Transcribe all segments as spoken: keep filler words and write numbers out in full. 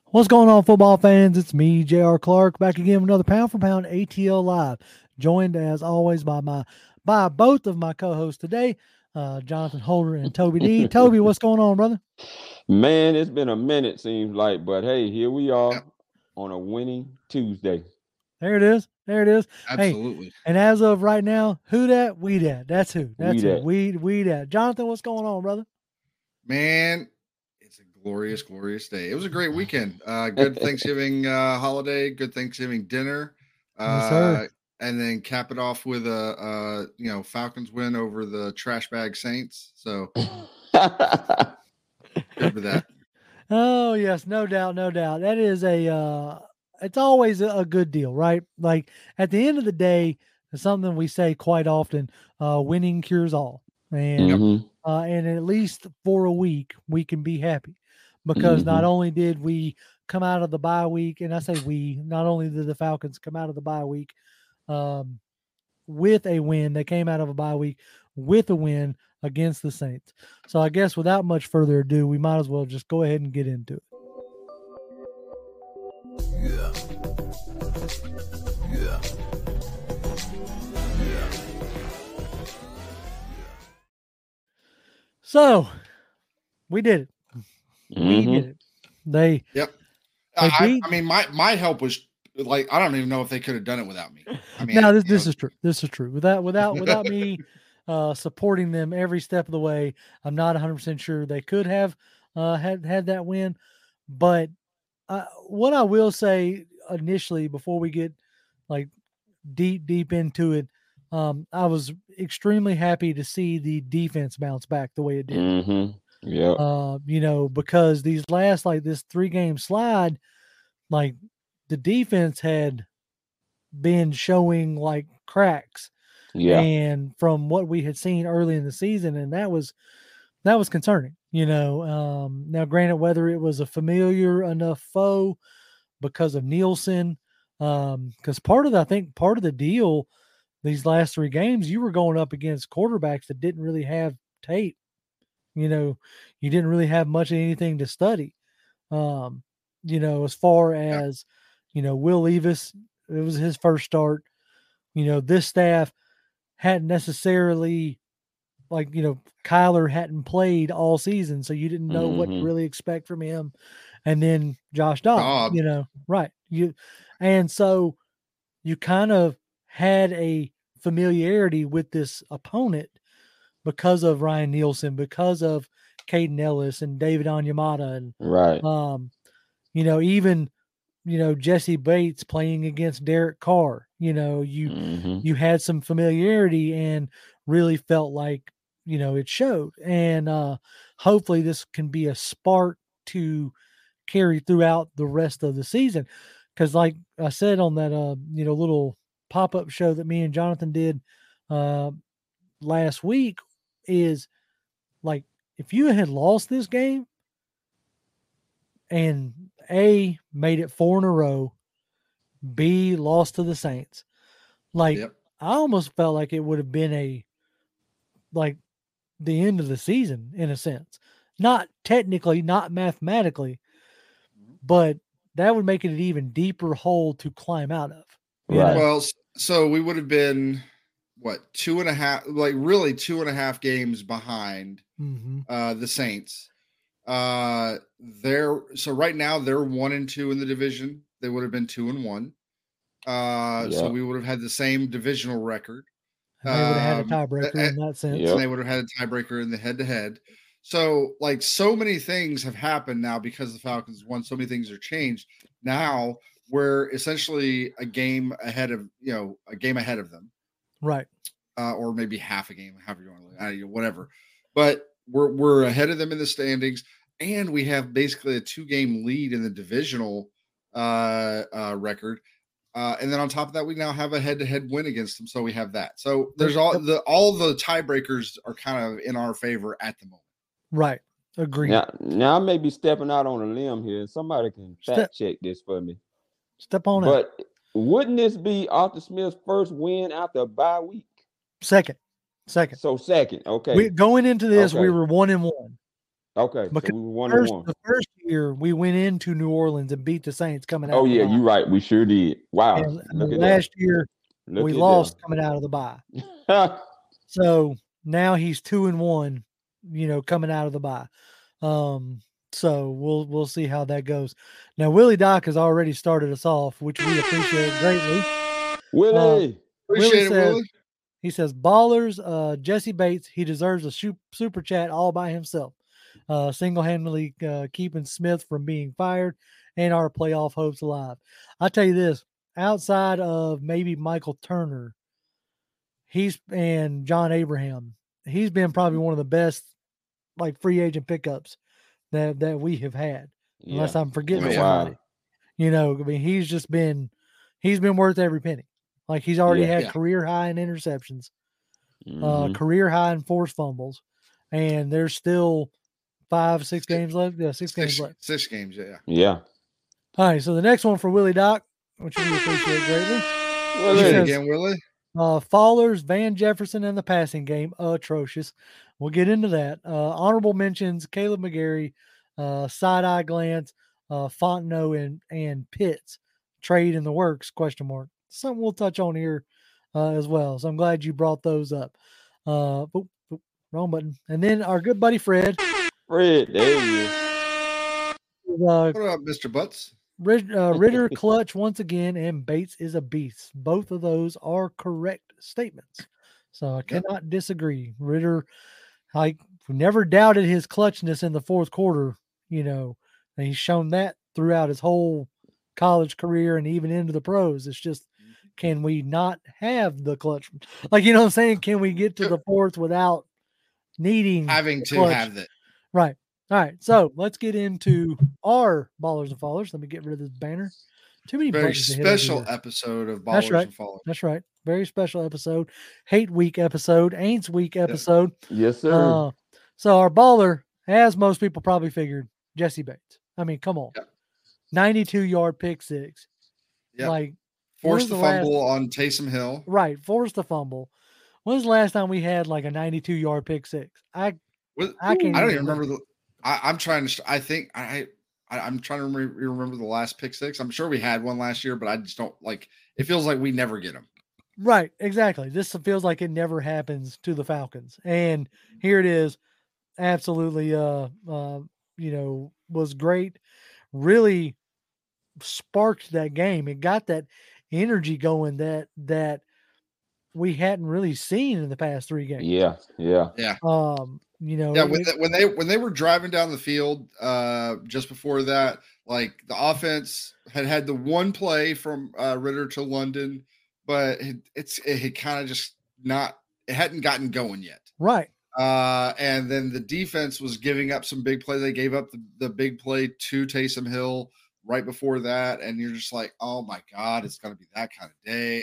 What's going on, football fans? It's me, J R. Clark, back again with another Pound for Pound A T L Live. Joined as always by my by both of my co-hosts today, uh, Jonathan Holder and Toby D. Toby, what's going on, brother? Man, it's been a minute, seems like, but hey, here we are Yep, on a winning Tuesday. There it is. There it is. Hey, absolutely. and as of right now, who that? We that. That's who. We That's who. that. We we that. Jonathan, what's going on, brother? Man, it's a glorious, glorious day. It was a great weekend. Uh, good Thanksgiving uh, holiday, good Thanksgiving dinner. Yes, sir. Uh, and then cap it off with a, uh, you know, Falcons win over the trash bag Saints. So good for that. Oh yes, no doubt, no doubt. That is a uh it's always a, a good deal, right? Like at the end of the day, it's something we say quite often, uh winning cures all. And Yep. hmm uh and at least for a week we can be happy because not hmm only did we come out of the bye week, and I say we, not only did the Falcons come out of the bye week um with a win, they came out of a bye week with a win against the Saints. So I guess without much further ado, we might as well just go ahead and get into it. So we did it. We hmm did it. They Yep. they I, beat. I mean, my my help was like I don't even know if they could have done it without me. I mean, Now this you know, this is true. This is true. Without without without me uh, supporting them every step of the way, I'm not one hundred percent sure they could have uh, had had that win. But uh, what I will say initially, before we get like deep deep into it, um, I was extremely happy to see the defense bounce back the way it did. hmm Yep. Uh, you know, because these last like this three game slide, like the defense had been showing like cracks, Yeah. and from what we had seen early in the season, and that was that was concerning. You know, um, now granted, whether it was a familiar enough foe because of Nielsen, um, because part of the, I think part of the deal these last three games, you were going up against quarterbacks that didn't really have tape. You know, you didn't really have much of anything to study. Um, you know, as far yeah, as, you know, Will Levis, it was his first start. You know, this staff hadn't necessarily, like, you know, Kyler hadn't played all season, so you didn't know what to hmm really expect from him. And then Josh Dobbs, Dobbs. you know, right. You and so you kind of had a familiarity with this opponent because of Ryan Nielsen, because of Caden Ellis and David Onyemata, and Right. um, you know, even you know Jesse Bates playing against Derek Carr. You know, you hmm you had some familiarity and really felt like you know it showed. And uh, hopefully, this can be a spark to carry throughout the rest of the season. Because, like I said on that, uh, you know, little pop up show that me and Jonathan did uh, last week, is like if you had lost this game and A made it four in a row, B lost to the Saints, like Yep. I almost felt like it would have been a like the end of the season in a sense. Not technically, not mathematically, Mhm. but that would make it an even deeper hole to climb out of. You Right. know? Well, s- so we would have been what two and a half, like really two and a half games behind Mm-hmm. uh, the Saints. Uh, they're so right now they're one and two in the division. They would have been two and one. Uh, so Yep. we would have had the same divisional record. And they would have had a Um, a- tiebreaker a- in that sense. and Yep. they would have had a tiebreaker in the head to head. So, like, so many things have happened now because the Falcons won. So many things are changed. Now we're essentially a game ahead of, you know, a game ahead of them, Right. uh, or maybe half a game, however you want to look at it, whatever. But we're we're ahead of them in the standings, and we have basically a two game lead in the divisional uh, uh, record. Uh, and then on top of that, we now have a head-to-head win against them, so we have that. So Yep. there's all Yep. the all the tiebreakers are kind of in our favor at the moment. Right. Agreed. Now, now I may be stepping out on a limb here, and somebody can Step fact check this for me. step on out. But wouldn't this be Arthur Smith's first win after a bye week? Second. Second. So second. We Okay. going into this, we Okay. were one and one. Okay. So Because we were one and first one. the first year we went into New Orleans and beat the Saints coming out. Oh of yeah, the you're right. We sure did. Wow. and, Look and at last that. year Look we at lost coming out of the bye. that. So now he's two and one, you know, coming out of the bye. Um, so we'll we'll see how that goes. Now Willie Doc has already started us off, which we appreciate greatly. Willie. Uh, Appreciate Willie it, says, Willie. he says, ballers, uh, Jesse Bates, he deserves a shu- super chat all by himself. Uh, single-handedly uh, keeping Smith from being fired and our playoff hopes alive. I'll tell you this, outside of maybe Michael Turner, he's and John Abraham, he's been probably one of the best like free agent pickups that, that we have had. Yeah. Unless I'm forgetting Been a somebody. while. You know, I mean, he's just been he's been worth every penny. Like he's already Yeah. had Yeah. career high in interceptions, uh, Mhm. career high in forced fumbles, and there's still five, six Six- games left. Yeah, six, games Six, left. six games, yeah. Yeah. All right, so the next one for Willie Doc, which we appreciate greatly. Willie. Say it says- again, Willie. Uh, Fallers, Van Jefferson, and the passing game, atrocious. We'll get into that. Uh, honorable mentions: Caleb McGarry, uh, side eye glance, uh, Fontenot, and and Pitts. Trade in the works? Question mark. Something we'll touch on here uh, as well. So I'm glad you brought those up. Uh, oop, oop, wrong button. And then our good buddy Fred. Fred, there he is. Uh, What about Mister Butts? Rid- uh, Ritter clutch once again, and Bates is a beast. Both of those are correct statements, so I cannot disagree. Ritter, like, we never doubted his clutchness in the fourth quarter, you know, and he's shown that throughout his whole college career and even into the pros. It's just, can we not have the clutch? Like, you know what I'm saying? Can we get to the fourth without needing Having the to clutch? have that. Right. All right, so let's get into our Ballers and Fallers. Let me get rid of this banner. Too many Very buttons to hit over special here. episode of That's Ballers right. and Followers. That's right. Very special episode. Hate week episode. Aints week episode. Yes, sir. Uh, so our baller, as most people probably figured, Jesse Bates. I mean, come on. Yep. ninety-two yard pick six. Yep. Like, Forced when's the the last- fumble on Taysom Hill. right. Forced the fumble. When's the last time we had like a ninety-two yard pick six? I Was- I can't I don't even even remember the. I, I'm trying to. I think I. I I'm trying to remember, remember the last pick six. I'm sure we had one last year, but I just don't like. It feels like we never get them. Right, exactly. This feels like it never happens to the Falcons. And here it is. Absolutely uh uh you know, was great. Really sparked that game. It got that energy going that that we hadn't really seen in the past three games. Yeah, yeah. Yeah. Um, you know, Yeah, when, it- they, when they when they were driving down the field, uh, just before that, like the offense had had the one play from uh, Ritter to London, but it, it's it had kind of just not it hadn't gotten going yet. right. Uh, and then the defense was giving up some big plays. They gave up the, the big play to Taysom Hill right before that, and you're just like, oh my god, it's gonna be that kind of day.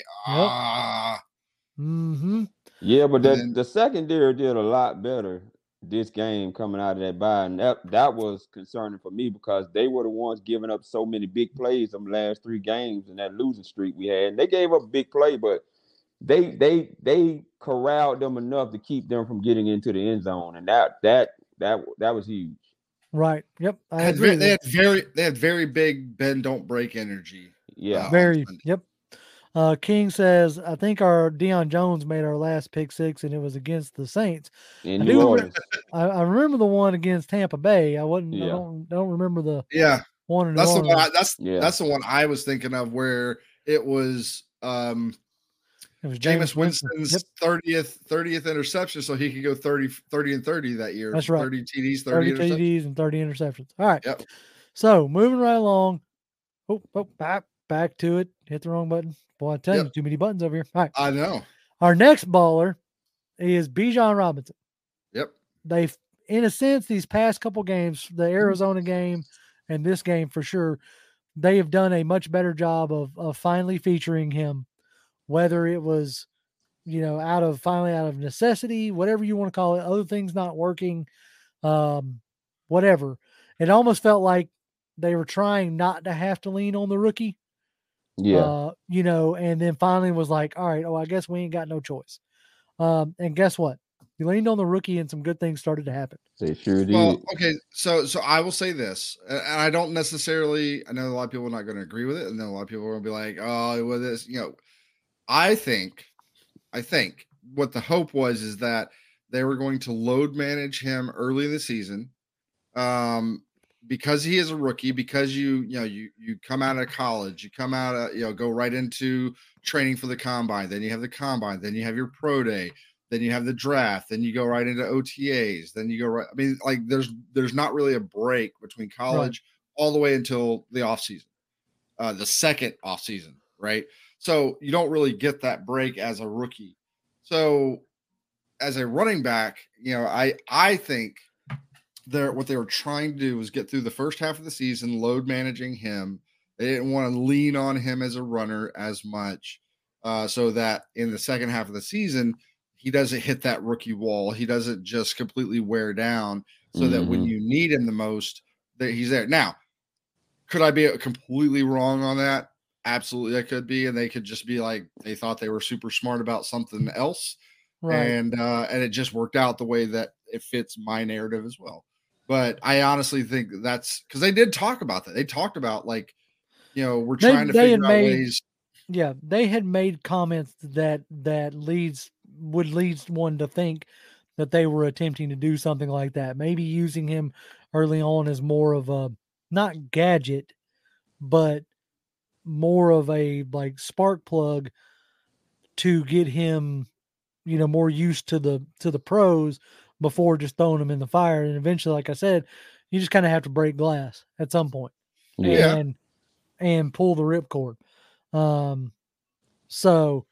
Ah, Mm-hmm. Yeah, but And that then- the secondary did a lot better this game coming out of that bye, and that that was concerning for me because they were the ones giving up so many big plays them last three games in that losing streak we had. And they gave up a big play, but they they they corralled them enough to keep them from getting into the end zone, and that that that that was huge. Right. Yep. I had agree. ve- they with had very they had very big bend don't break energy. Yeah, Uh, Very. Sunday. Yep. Uh, King says, I think our Deion Jones made our last pick six, and it was against the Saints. in I New do re- Orleans. I, I remember the one against Tampa Bay. I wasn't. I Yeah. don't. I don't remember the Yeah, one in New that's the one. I, Orleans. that's Yeah. that's the one I was thinking of where it was um It was Jameis Jameis Winston. Winston's Yep. thirtieth thirtieth interception, so he could go thirty, thirty and thirty that year. That's right. thirty T Ds, thirty, thirty T interceptions. Ds and thirty interceptions. All right. Yep. So moving right along. Oh, oh, back back to it. Hit the wrong button. Boy, I tell Yep. you, too many buttons over here. All right. I know. Our next baller is Bijan Robinson. Yep. They've, in a sense, these past couple games, the Arizona game and this game for sure, they have done a much better job of of finally featuring him, whether it was, you know, out of finally out of necessity, whatever you want to call it, other things not working, um, whatever. It almost felt like they were trying not to have to lean on the rookie. Yeah, Uh, you know, and then finally was like, all right, oh, I guess we ain't got no choice. Um, and guess what? You leaned on the rookie, and some good things started to happen. They sure did. Well, okay, so so I will say this, and I don't necessarily. I know a lot of people are not going to agree with it, and then a lot of people are going to be like, "Oh, well, this," you know. I think, I think what the hope was is that they were going to load manage him early in the season, um, because he is a rookie. Because you you know you you come out of college, you come out of, you know go right into training for the combine, then you have the combine, then you have your pro day. Then you have the draft, then you go right into O T As, then you go right. I mean, like there's there's not really a break between college right. all the way until the off season, uh, the second off season, right? So you don't really get that break as a rookie. So as a running back, you know, I I think they're what they were trying to do was get through the first half of the season, load managing him. They didn't want to lean on him as a runner as much, uh, so that in the second half of the season, he doesn't hit that rookie wall. He doesn't just completely wear down, so mm-hmm. that when you need him the most, that he's there. Now, could I be completely wrong on that? Absolutely, I could be, and they could just be like they thought they were super smart about something else, right. and uh, and it just worked out the way that it fits my narrative as well. But I honestly think that's because they did talk about that. They talked about like, you know, we're trying they, to they figure out made, ways. Yeah, they had made comments that that leads. would lead one to think that they were attempting to do something like that. Maybe using him early on as more of a, not gadget, but more of a like spark plug to get him, you know, more used to the, to the pros before just throwing him in the fire. And eventually, like I said, you just kind of have to break glass at some point yeah. and, and pull the ripcord. Um, so,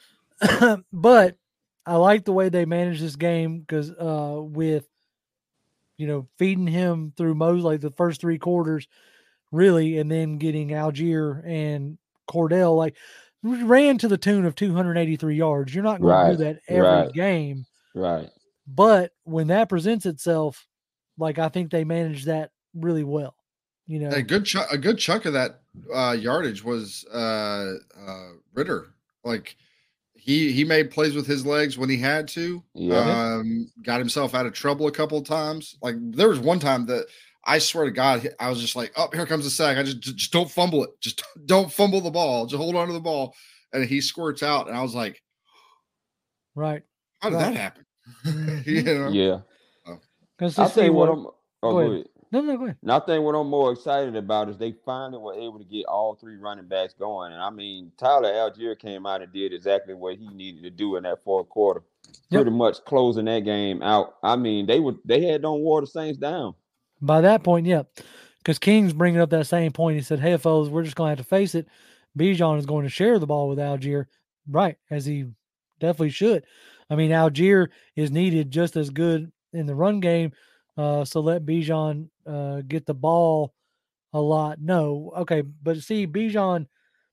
but I like the way they managed this game because uh, with, you know, feeding him through most like the first three quarters, really, and then getting Algier and Cordell, like ran to the tune of two hundred eighty-three yards. You're not going right. to do that every right. game. Right. But when that presents itself, like I think they managed that really well. You know, a good chunk, a good chunk of that uh, yardage was uh, uh, Ritter. Like, He he made plays with his legs when he had to. Yeah. Um, got himself out of trouble a couple of times. Like there was one time that I swear to God, I was just like, "Oh, here comes the sack." I just just don't fumble it. Just don't fumble the ball. Just hold on to the ball. And he squirts out, and I was like, "Right? How did right. that happen?" you know? Yeah. Oh. I'll tell you what. I'm, oh, go ahead. go ahead. No, no, go ahead. And I think what I'm more excited about is they finally were able to get all three running backs going. And I mean, Tyler Algier came out and did exactly what he needed to do in that fourth quarter, yep. pretty much closing that game out. I mean, they would they had don't wore the Saints down. By that point, yep. Because King's bringing up that same point. He said, "Hey, fellas, we're just going to have to face it. Bijan is going to share the ball with Algier, right? As he definitely should. I mean, Algier is needed just as good in the run game. Uh, so let Bijan uh, get the ball a lot. No, okay, but see, Bijan,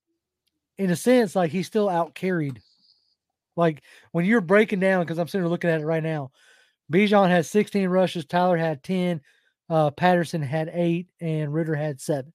in a sense, like he's still out carried. Like when you're breaking down, because I'm sitting here looking at it right now, Bijan had sixteen rushes, Tyler had ten, uh, Patterson had eight, and Ritter had seven.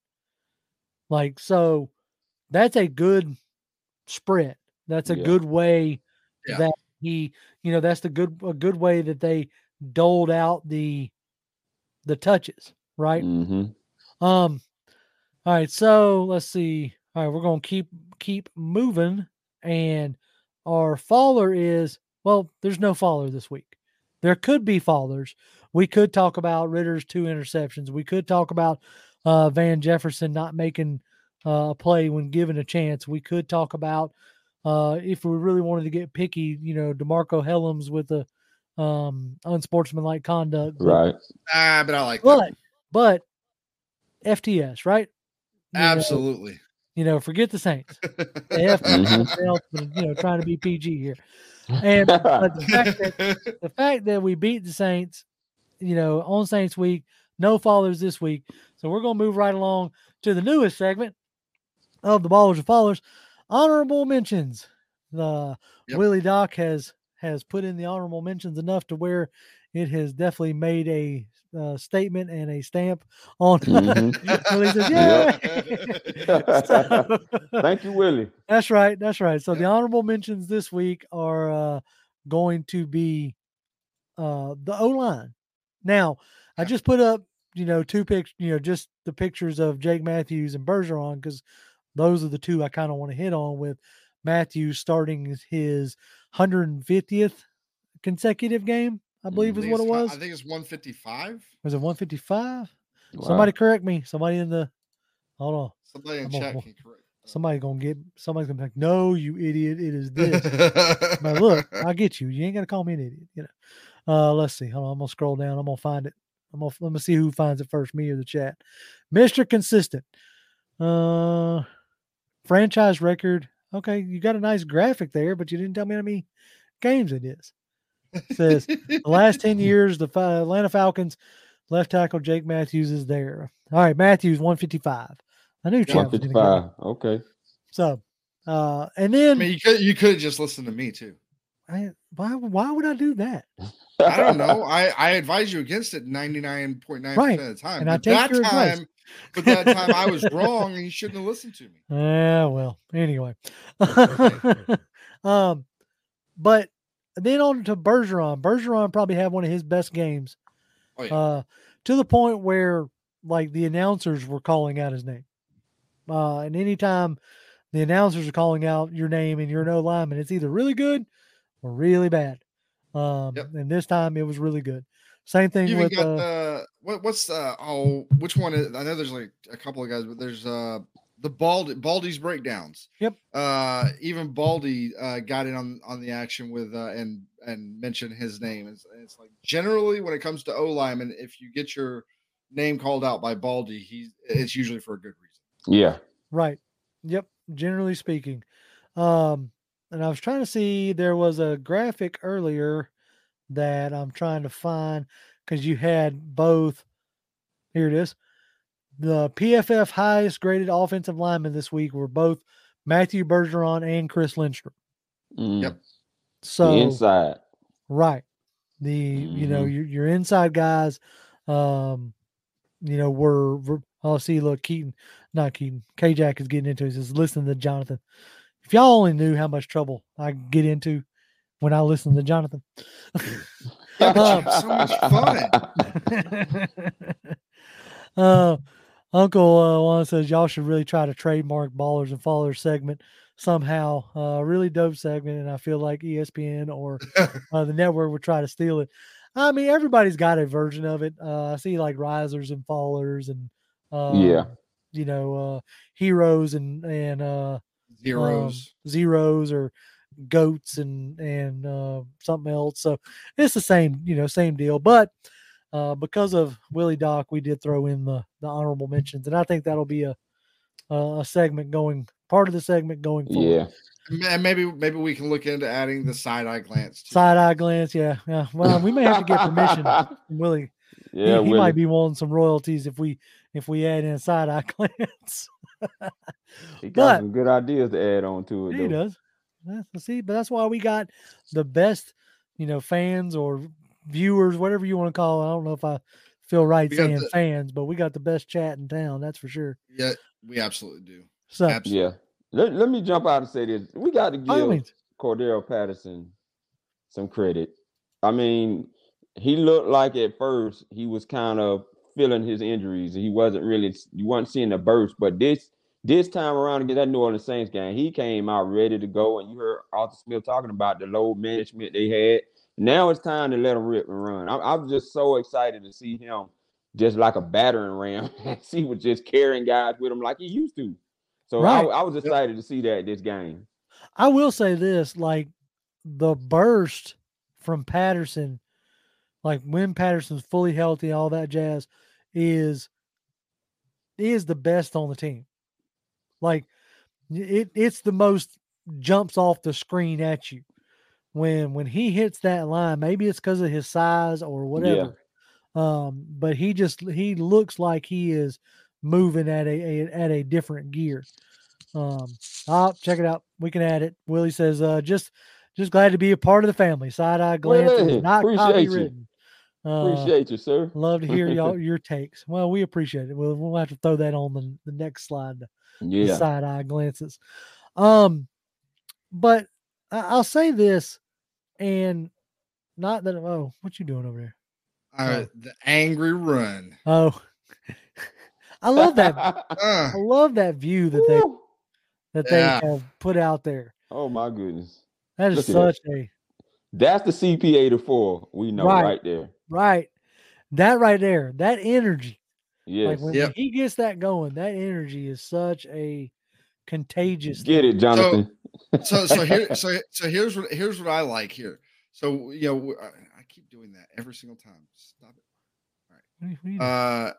Like so, that's a good spread. That's a Yeah. good way Yeah. that he, you know, that's the good a good way that they doled out the the touches, right? Mm-hmm. Um, all right, so let's see. All right, we're gonna keep keep moving, and our faller is well, there's no faller this week. There could be fallers. We could talk about Ritter's two interceptions. We could talk about uh, Van Jefferson not making uh, a play when given a chance. We could talk about uh, if we really wanted to get picky, you know, DeMarco Helms with the um, unsportsmanlike conduct. But, Right. Ah, but I like but, that. but F T S, right? You Absolutely. Know, you know, forget the Saints. The F T S, mm-hmm. you know, trying to be P G here. And but the fact that the fact that we beat the Saints, you know, on Saints week, no followers this week. So we're gonna move right along to the newest segment of the Ballers and Followers, honorable mentions. The yep. Willie Doc has has put in the honorable mentions enough to where it has definitely made a uh, statement and a stamp on. Mm-hmm. Willie says, "Yeah." so, Thank you, Willie. That's right. That's right. So the honorable mentions this week are uh, going to be uh, the O line. Now, I Yeah. just put up, you know, two pics, you know, just the pictures of Jake Matthews and Bergeron because those are the two I kind of want to hit on, with Matthews starting his one hundred fiftieth consecutive game, I believe I is think what it it's hu- was. I think it's one fifty-five. Was it one fifty-five? Wow. Somebody correct me. Somebody in the hold on. Somebody in I'm chat gonna- can correct. Somebody gonna get somebody's gonna be like, no, you idiot, it is this. But look, I get you. You ain't gotta call me an idiot, you know. Uh let's see. Hold on, I'm gonna scroll down. I'm gonna find it. I'm gonna let me see who finds it first, me or the chat. Mister Consistent. Uh franchise record. Okay, you got a nice graphic there, but you didn't tell me how many games it is. It says the last ten years, the Fa- Atlanta Falcons left tackle Jake Matthews is there. All right, Matthews one fifty-five. I knew Chad was going to get one it. fifty-five. Okay. So, uh, and I then mean, you could you could have just listened to me too. I, why why would I do that? I don't know. I, I advise you against it ninety-nine point nine Right. percent of the time. And I But take that your advice. time, but that time I was wrong and you shouldn't have listened to me. Yeah, well, anyway. um, but then on to Bergeron. Bergeron probably had one of his best games. Oh yeah. Uh, to the point where like the announcers were calling out his name. Uh, and anytime the announcers are calling out your name and you're no lineman, it's either really good or really bad. Um, Yep. and this time it was really good. Same thing You even with got uh, the what what's uh oh which one is I know there's like a couple of guys, but there's uh the Baldy Baldy's breakdowns. Yep. Uh even Baldy uh got in on on the action with uh and and mentioned his name. It's, it's like generally when it comes to O lineman, if you get your name called out by Baldy, he's it's usually for a good reason. Yeah. right. Yep. Generally speaking. Um, and I was trying to see, there was a graphic earlier that I'm trying to find because you had both. Here it is. The P F F highest graded offensive linemen this week were both Matthew Bergeron and Chris Lindstrom. Mm. Yep. So The inside. right. The you know Mhm. your your inside guys, um, you know were, were oh see look Keaton, not Keaton. K Jack is getting into it. He says listen to Jonathan. If y'all only knew how much trouble I get into when I listen to Jonathan. Yeah, but Um, you have so much fun. uh, Uncle uh, Juan says y'all should really try to trademark Ballers and Followers segment somehow. Uh, really dope segment, and I feel like E S P N or uh, the network would try to steal it. I mean, everybody's got a version of it. Uh, I see like risers and fallers, and um, Yeah. you know, uh, heroes and and uh, Zeros. um, zeros or goats and and uh, something else. So it's the same, you know, same deal. But uh, because of Willie Doc, we did throw in the the honorable mentions, and I think that'll be a a segment going part of the segment going forward. Yeah. And maybe maybe we can look into adding the side eye glance too. Side eye glance, yeah, yeah. Well, we may have to get permission from Willie. Yeah, he, he Willie. might be wanting some royalties if we if we add in a side eye glance. He got but- some good ideas to add on to it. He though. does. Yeah, see, but that's why we got the best, you know, fans or viewers, whatever you want to call it. I don't know if I feel right We got saying the- fans, but we got the best chat in town. That's for sure. Yeah, we absolutely do. So, Absolutely. Yeah. Let, let me jump out and say this. We got to by all give means, Cordero Patterson some credit. I mean, he looked like at first he was kind of feeling his injuries. He wasn't really, you weren't seeing the burst, but this this time around against that New Orleans Saints game, he came out ready to go. And you heard Arthur Smith talking about the load management they had. Now it's time to let him rip and run. I'm, I'm just so excited to see him just like a battering ram. He was just carrying guys with him like he used to. So Right. I, I was excited to see that this game. I will say this: like the burst from Patterson, like when Patterson's fully healthy, all that jazz, is is the best on the team. Like it, it's the most jumps off the screen at you when when he hits that line. Maybe it's because of his size or whatever. Um, but he just he looks like he is moving at a, a at a different gear. Um, oh, check it out. We can add it. Willie says, uh, just just glad to be a part of the family. Side eye glance Willie, is not appreciate you. copywritten. Uh, Appreciate you, sir. love to hear y'all your takes. Well, we appreciate it. We'll we'll have to throw that on the, the next slide. The Yeah. side eye glances. Um, but I- I'll say this, and not that. Oh, what you doing over there? Uh, Oh. The angry run. Oh, I love that. Uh, I love that view that they Woo. that they Yeah. have put out there. Oh my goodness. That is Look at such a That's the C P eighty-four we know Right. right, there. right. That right there, that energy. Like Yes. when Yep. he gets that going, that energy is such a contagious Get thing. it, Jonathan. so so here so so here's what here's what I like here. So you know I, I keep doing that every single time. Stop it. What do you- what do you- Uh,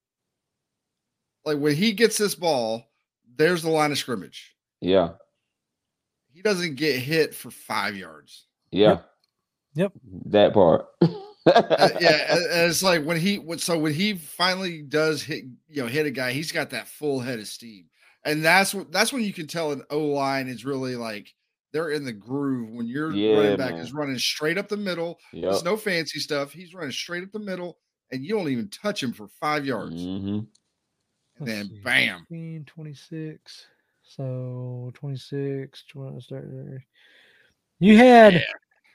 like when he gets this ball, there's the line of scrimmage. Yeah. He doesn't get hit for five yards. Yeah. Yep. That part. Uh, yeah, and- and it's like when he when- so when he finally does hit you know hit a guy, he's got that full head of steam, and that's what that's when you can tell an O line is really like they're in the groove. When your Yeah, running back man. is running straight up the middle, Yep. there's no fancy stuff. He's running straight up the middle, and you don't even touch him for five yards, Mhm. and Let's then see, bam. fifteen, twenty-six. So twenty-six. twenty, start there. You had Yeah.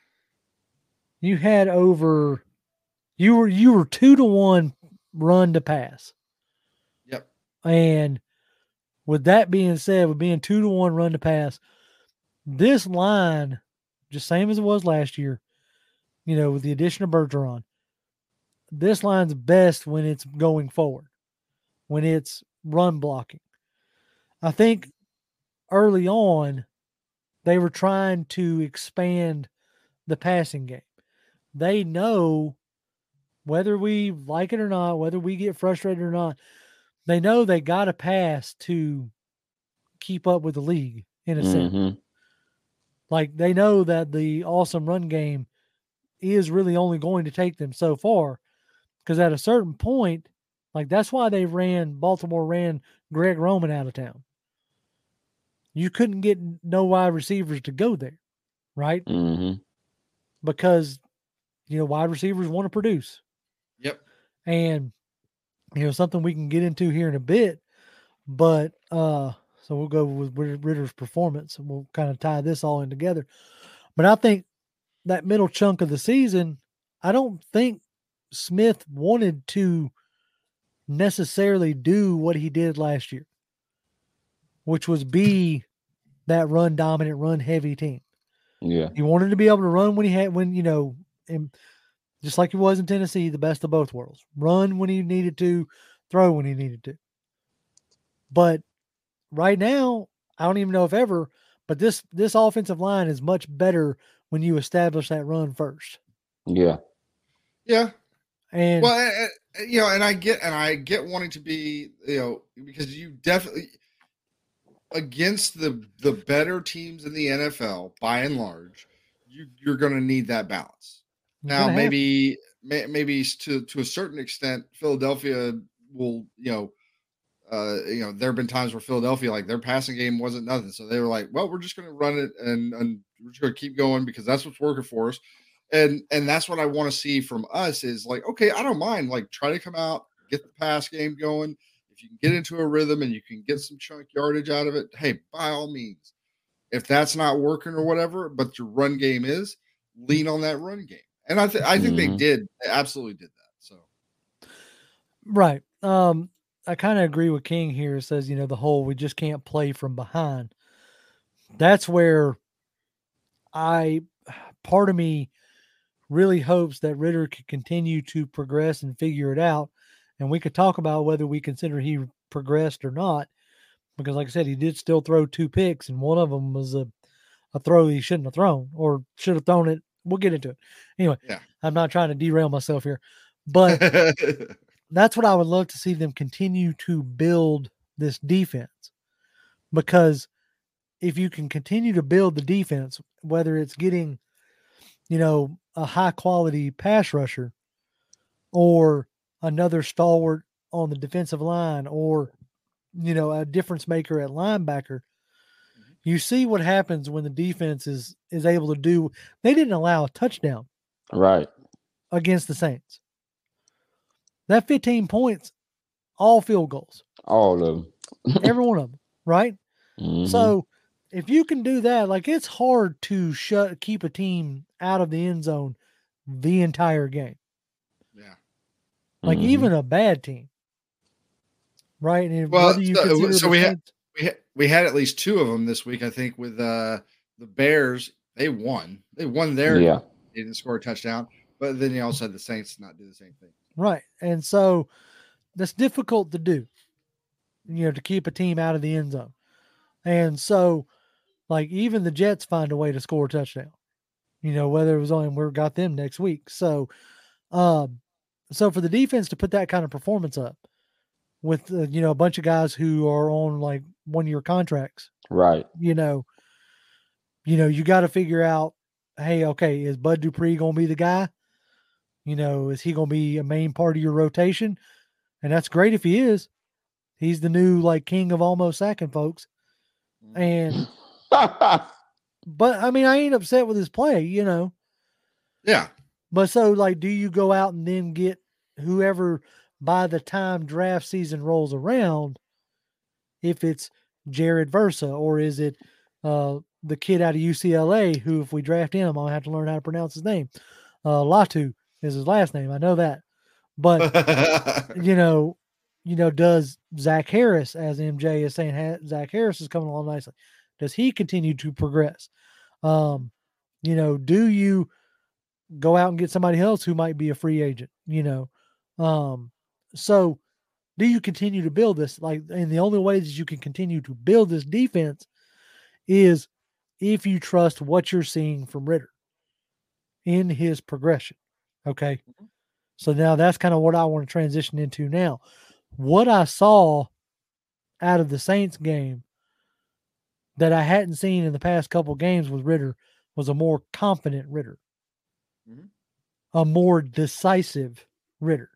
you had over you were you were two to one run to pass. Yep. And with that being said, with being two to one run to pass, this line, just same as it was last year, you know, with the addition of Bergeron, this line's best when it's going forward, when it's run blocking. I think early on, they were trying to expand the passing game. They know whether we like it or not, whether we get frustrated or not, they know they got to pass to keep up with the league in a sense. Mhm. Like they know that the awesome run game is really only going to take them so far because at a certain point, like that's why they ran, Baltimore ran Greg Roman out of town. You couldn't get no wide receivers to go there, right? Mhm. Because, you know, wide receivers want to produce. Yep. And, you know, something we can get into here in a bit, but, uh, so we'll go with Ritter's performance and we'll kind of tie this all in together. But I think that middle chunk of the season, I don't think Smith wanted to necessarily do what he did last year, which was be that run dominant, run heavy team. Yeah. He wanted to be able to run when he had, when, you know, and just like he was in Tennessee, the best of both worlds. Run when he needed to, throw when he needed to. But right now, I don't even know if ever, but this this offensive line is much better when you establish that run first. Yeah. Yeah. And Well, and, and, you know, and I get and I get wanting to be, you know, because you definitely against the the better teams in the N F L by and large, you you're going to need that balance. you're Now, gonna have- maybe may, maybe to to a certain extent, Philadelphia will, you know, uh, you know, there have been times where Philadelphia, like their passing game wasn't nothing, so they were like, well, we're just going to run it and and we're just going to keep going because that's what's working for us. And and that's what I want to see from us is like, okay, I don't mind, like try to come out, get the pass game going. If you can get into a rhythm and you can get some chunk yardage out of it, hey, by all means. If that's not working or whatever, but your run game is, lean on that run game. And I, th- I think they Mhm. did. They absolutely did that. So, right. Um, I kind of agree with King here. It says, you know, the whole we just can't play from behind. That's where I, part of me really hopes that Ritter could continue to progress and figure it out. And we could talk about whether we consider he progressed or not. Because, like I said, he did still throw two picks, and one of them was a, a throw he shouldn't have thrown or should have thrown it. We'll get into it. Anyway, yeah. I'm not trying to derail myself here. But that's what I would love to see them continue to build this defense. Because if you can continue to build the defense, whether it's getting, you know, a high quality pass rusher or another stalwart on the defensive line or, you know, a difference maker at linebacker, you see what happens when the defense is, is able to do. They didn't allow a touchdown Right. against the Saints. That fifteen points, all field goals, All of them. every one of them, right? Mhm. So if you can do that, like it's hard to shut keep a team out of the end zone the entire game. Yeah. Like Mhm. even a bad team. Right? And Well, whether you so, consider so the we had Saints, we had we had at least two of them this week. I think with uh, the Bears, they won. They won their. Yeah. They didn't score a touchdown, but then you also had the Saints not do the same thing. right. And so that's difficult to do, you know, to keep a team out of the end zone. And so, like, even the Jets find a way to score a touchdown, you know, whether it was on, we've got them next week. So, um, so for the defense to put that kind of performance up with, uh, you know, a bunch of guys who are on like one year contracts, Right. you know, you know, you got to figure out, hey, okay, is Bud Dupree going to be the guy? You know, is he going to be a main part of your rotation? And that's great if he is. He's the new like king of almost sacking folks. And but I mean, I ain't upset with his play, you know. Yeah. But so like, do you go out and then get whoever by the time draft season rolls around? If it's Jared Versa, or is it uh, the kid out of U C L A who, if we draft him, I'll have to learn how to pronounce his name. Uh, Latu is his last name. I know that. But you know, you know, does Zach Harris, as M J is saying, ha- Zach Harris is coming along nicely. Does he continue to progress? Um, you know, do you go out and get somebody else who might be a free agent? You know, um, so do you continue to build this? Like, and the only way that you can continue to build this defense is if you trust what you're seeing from Ritter in his progression. Okay. So now that's kind of what I want to transition into now. What I saw out of the Saints game that I hadn't seen in the past couple games with Ritter was a more confident Ritter, Mhm. a more decisive Ritter.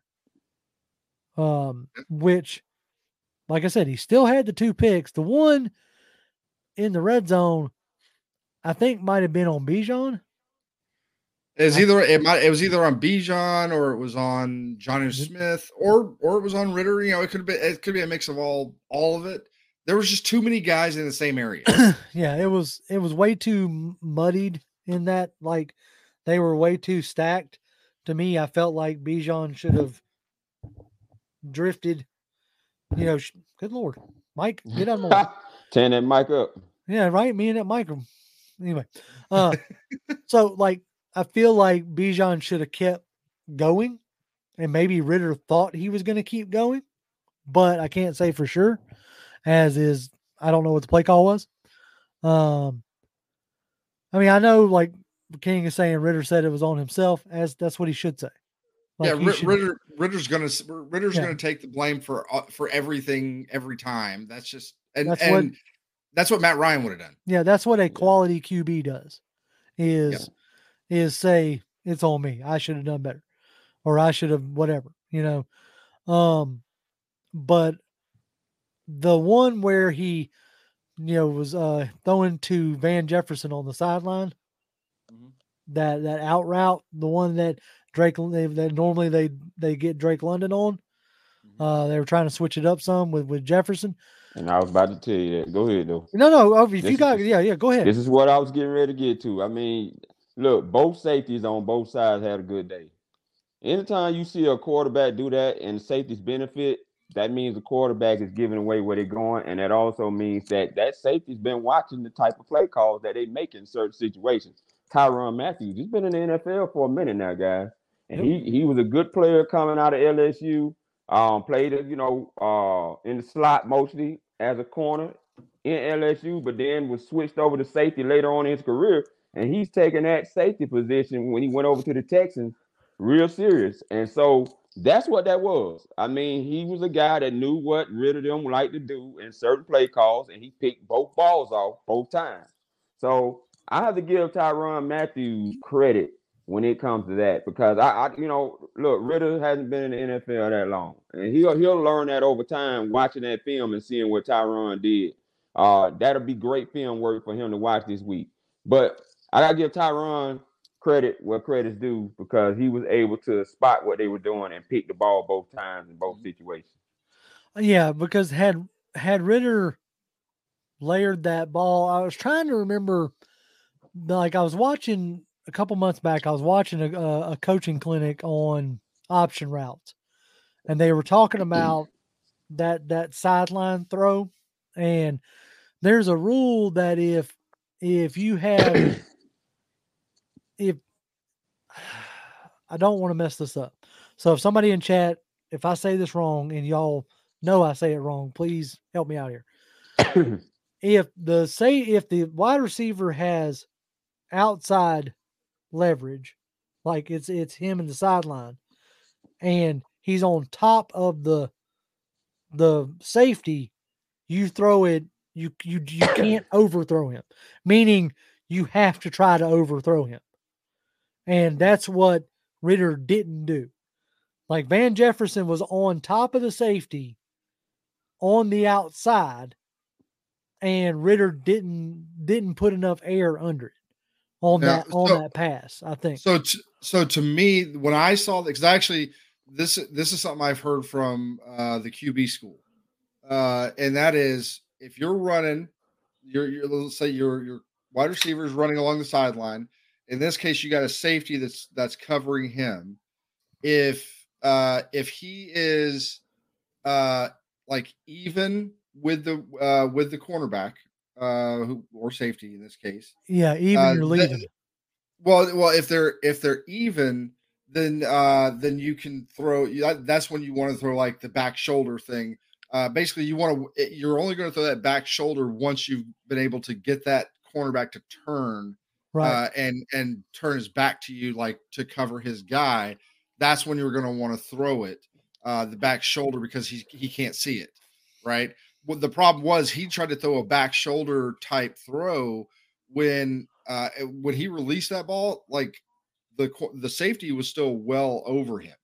Um, which, like I said, he still had the two picks. The one in the red zone, I think might have been on Bijan. It was I- either it might it was either on Bijan or it was on Johnny Smith or or it was on Ritter. You know, it could be it could be a mix of all all of it. There was just too many guys in the same area. Yeah, it was it was way too muddied in that, like they were way too stacked. To me, I felt like Bijan should have drifted. You know, sh- good Lord, Mike, get out of my way. Turn that mic up. Yeah, right. Me and that micro. Anyway, uh, so like I feel like Bijan should have kept going, and maybe Ritter thought he was going to keep going, but I can't say for sure. As is, I don't know what the play call was. Um, I mean, I know like King is saying Ritter said it was on himself, as that's what he should say. Like yeah, he Rit- should- Ritter Ritter's gonna Ritter's Yeah. gonna take the blame for uh, for everything every time. That's just and That's and what- that's what Matt Ryan would have done. yeah, that's what a quality Q B does. Is is say it's on me. I should have done better, or I should have whatever. You know, um, but the one where he, you know, was uh throwing to Van Jefferson on the sideline, Mhm. that that out route, the one that Drake they, that normally they they get Drake London on. Uh, they were trying to switch it up some with with Jefferson. And I was about to tell you that. Go ahead, though. No, no. oh, If This you is got, the- yeah, yeah, go ahead. This is what I was getting ready to get to. I mean, look, both safeties on both sides had a good day. Anytime you see a quarterback do that and the safeties benefit, that means the quarterback is giving away where they're going. And that also means that that safety's been watching the type of play calls that they make in certain situations. Tyrann Mathieu, he's been in the N F L for a minute now, guys. And Yep. he he was a good player coming out of L S U. Um, played, you know, uh, in the slot mostly as a corner in L S U, but then was switched over to safety later on in his career. And he's taking that safety position when he went over to the Texans real serious. And so that's what that was. I mean, he was a guy that knew what Ritter them like to do in certain play calls, and he picked both balls off both times. So I have to give Tyrann Mathieu credit when it comes to that, because I, I, you know, look, Ritter hasn't been in the N F L that long, and he'll he'll learn that over time, watching that film and seeing what Tyrann did. Uh, that'll be great film work for him to watch this week. But I gotta give Tyrann credit where credit's due, because he was able to spot what they were doing and pick the ball both times in both situations. Yeah, because had had Ritter layered that ball, I was trying to remember. Like I was watching a couple months back, I was watching a, a coaching clinic on option routes, and they were talking about that that sideline throw. And there's a rule that if if you have if I don't want to mess this up, so if somebody in chat, if I say this wrong and y'all know I say it wrong, please help me out here. If the say if the wide receiver has outside leverage, like it's it's him in the sideline, and he's on top of the the safety, you throw it, you you you can't overthrow him, meaning you have to try to overthrow him. And that's what Ridder didn't do. Like Van Jefferson was on top of the safety on the outside, and Ridder didn't didn't put enough air under it on Yeah, that on so- that pass, I think. So, to, so to me, when I saw that, because actually, this this is something I've heard from uh, the Q B school, uh, and that is if you're running, you're, you're let's say your your wide receiver is running along the sideline. In this case, you got a safety that's that's covering him. If uh, if he is uh, like even with the uh, with the cornerback uh, who, or safety in this case, Yeah, even uh, you're the- leaving. well, well, if they're if they're even, then uh, then you can throw. that- That's when you want to throw like the back shoulder thing. Uh, basically, you want to. You're only going to throw that back shoulder once you've been able to get that cornerback to turn Right. uh, and and turn his back to you, like to cover his guy. That's when you're going to want to throw it, uh, the back shoulder, because he he can't see it, right? What the problem was, he tried to throw a back shoulder type throw when uh, when he released that ball, like the co- the safety was still well over him,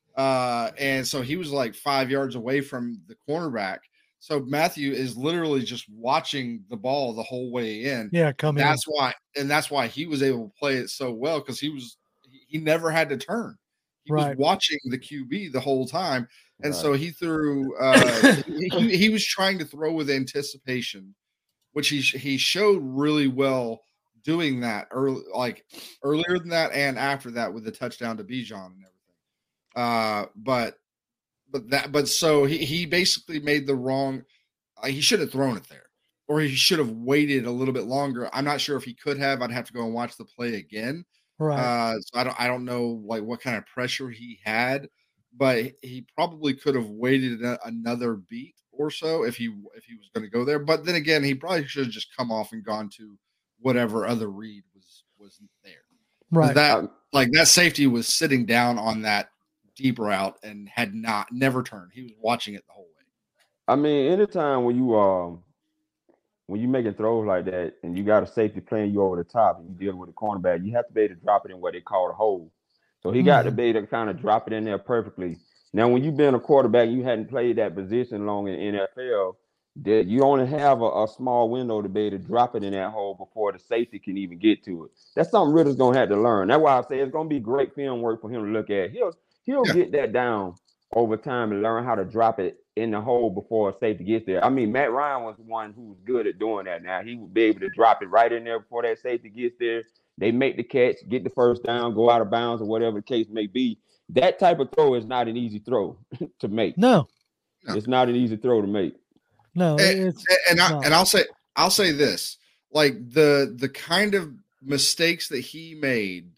uh, and so he was like five yards away from the cornerback. So Matthew is literally just watching the ball the whole way in. Yeah, come in. That's why, and that's why he was able to play it so well, because he was he he never had to turn. He was Right. watching the Q B the whole time, and Right. so he threw. Uh, he, he he was trying to throw with anticipation, which he he showed really well doing that early, like earlier than that and after that with the touchdown to Bijan and everything. Uh, but but that but so he he basically made the wrong. Uh, he should have thrown it there, or he should have waited a little bit longer. I'm not sure if he could have. I'd have to go and watch the play again. Right. Uh, so I don't I don't know like what kind of pressure he had, but he probably could have waited a, another beat or so if he if he was going to go there. But then again, he probably should have just come off and gone to whatever other read was was there. 'Cause Right. That Um, like that safety was sitting down on that deep route and had not never turned. He was watching it the whole way. I mean, anytime when you um when you making throws like that and you got a safety playing you over the top and you dealing with a cornerback, you have to be able to drop it in what they call a hole. So he got to Mhm. be able to kind of drop it in there perfectly. Now, when you've been a quarterback, you hadn't played that position long in the N F L, that you only have a, a small window to be able to drop it in that hole before the safety can even get to it. That's something Ritter's gonna have to learn. That's why I say it's gonna be great film work for him to look at. He'll he'll Yeah. get that down over time and learn how to drop it in the hole before a safety gets there. I mean, Matt Ryan was the one who was good at doing that. Now he would be able to drop it right in there before that safety gets there. They make the catch, get the first down, go out of bounds, or whatever the case may be. That type of throw is not an easy throw to make. No, No. It's not an easy throw to make. no, And, it's and I not. and I'll say I'll say this, like the the kind of mistakes that he made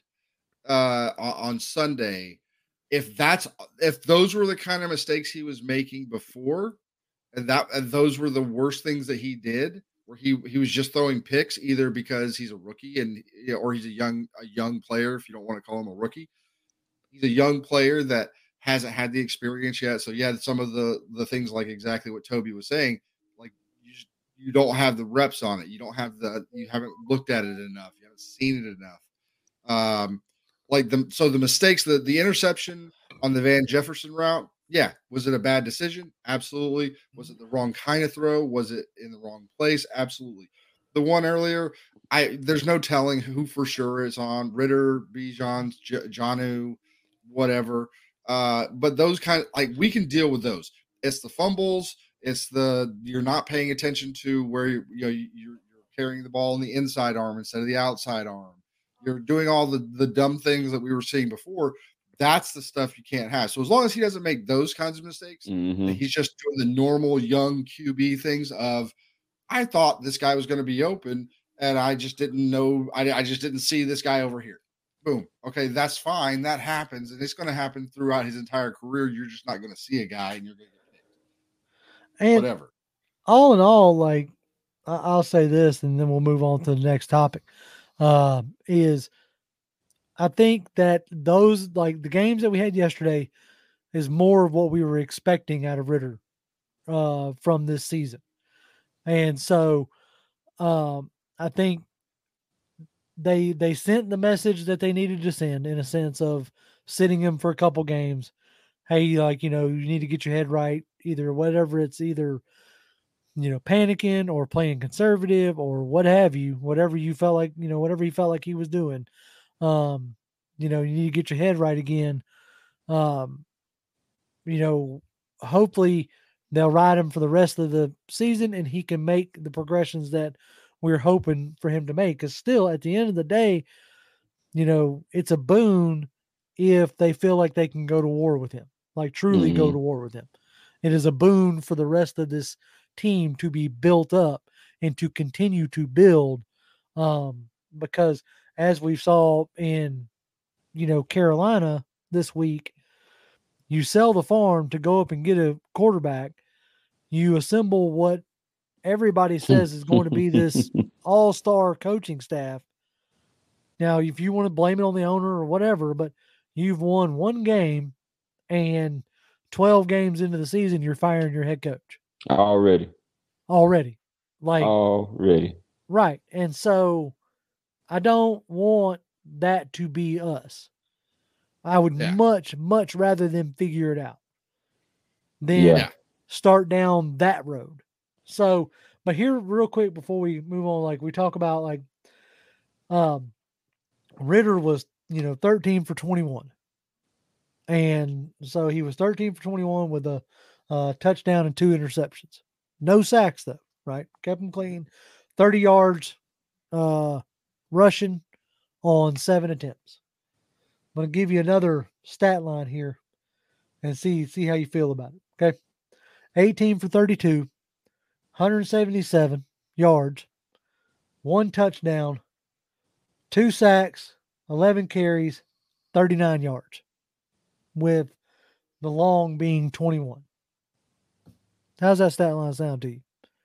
uh on, on Sunday, if that's if those were the kind of mistakes he was making before, and that and those were the worst things that he did, where he he was just throwing picks either because he's a rookie and you know, or he's a young a young player, if you don't want to call him a rookie. He's a young player that hasn't had the experience yet. So yeah, some of the the things like exactly what Toby was saying, like you just, you don't have the reps on it. You don't have the you haven't looked at it enough. You haven't seen it enough. Um, like the so the mistakes, the the interception on the Van Jefferson route, yeah, was it a bad decision? Absolutely. Was it the wrong kind of throw? Was it in the wrong place? Absolutely. The one earlier, I there's no telling who for sure is on Ridder, Bijan, J- Janu, whatever. Uh, but those kind of like we can deal with those. It's the fumbles. It's the you're not paying attention to where you, you know you're, you're carrying the ball in the inside arm instead of the outside arm. You're doing all the, the dumb things that we were seeing before. That's the stuff you can't have. So as long as he doesn't make those kinds of mistakes, Mm-hmm. he's just doing the normal young Q B things of, I thought this guy was going to be open and I just didn't know. I, I just didn't see this guy over here. Boom. Okay, that's fine. That happens. And it's going to happen throughout his entire career. You're just not going to see a guy and you're going to get picked. And Whatever. all in all, like, I- I'll say this and then we'll move on to the next topic. Uh, is I think that those, like the games that we had yesterday, is more of what we were expecting out of Ridder uh, from this season. And so um, I think they they sent the message that they needed to send, in a sense of sitting him for a couple games. Hey, like, you know, you need to get your head right, either whatever it's either, you know, panicking or playing conservative or what have you, whatever you felt like, you know, whatever he felt like he was doing. Um, you know, you need to get your head right again. Um, you know, hopefully they'll ride him for the rest of the season and he can make the progressions that we're hoping for him to make. Because still, at the end of the day, you know, it's a boon if they feel like they can go to war with him, like truly Mm-hmm. go to war with him. It is a boon for the rest of this team to be built up and to continue to build. Um, because as we saw in, you know, Carolina this week, you sell the farm to go up and get a quarterback. You assemble what everybody says is going to be this all-star coaching staff. Now, if you want to blame it on the owner or whatever, but you've won one game and twelve games into the season, you're firing your head coach Already. already. Like, Already. right. And so I don't want that to be us. I would Yeah. much, much rather them figure it out than Yeah. start down that road. So, but here real quick before we move on, like we talk about like um Ridder was, you know, thirteen for twenty-one. And so he was thirteen for twenty-one with a uh, touchdown and two interceptions. No sacks though, right? Kept him clean. thirty yards uh rushing on seven attempts. I'm going to give you another stat line here and see see how you feel about it. Okay. eighteen for thirty-two, one hundred seventy-seven yards, one touchdown, two sacks, eleven carries, thirty-nine yards, with the long being twenty-one. How's that stat line sound to you?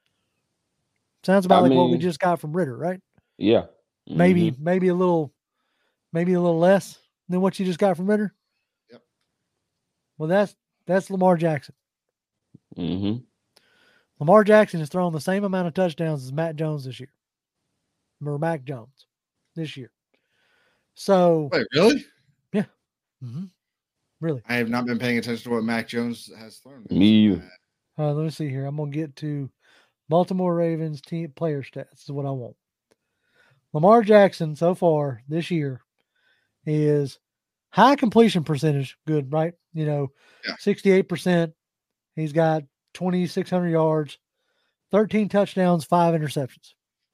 Sounds about I like what we mean- just got from Ridder, right? Yeah. Maybe, Mhm. maybe a little, maybe a little less than what you just got from Ridder. Yep. Well, that's that's Lamar Jackson. Mhm. Lamar Jackson has thrown the same amount of touchdowns as Matt Jones this year, or Mac Jones this year. So, Wait, really? mhm, really, I have not been paying attention to what Mac Jones has thrown. Me either. uh, let me see here. I'm gonna get to Baltimore Ravens team player stats. This is what I want. Lamar Jackson so far this year is high completion percentage. Good, right? You know, Yeah. sixty-eight percent. He's got twenty-six hundred yards, thirteen touchdowns, five interceptions.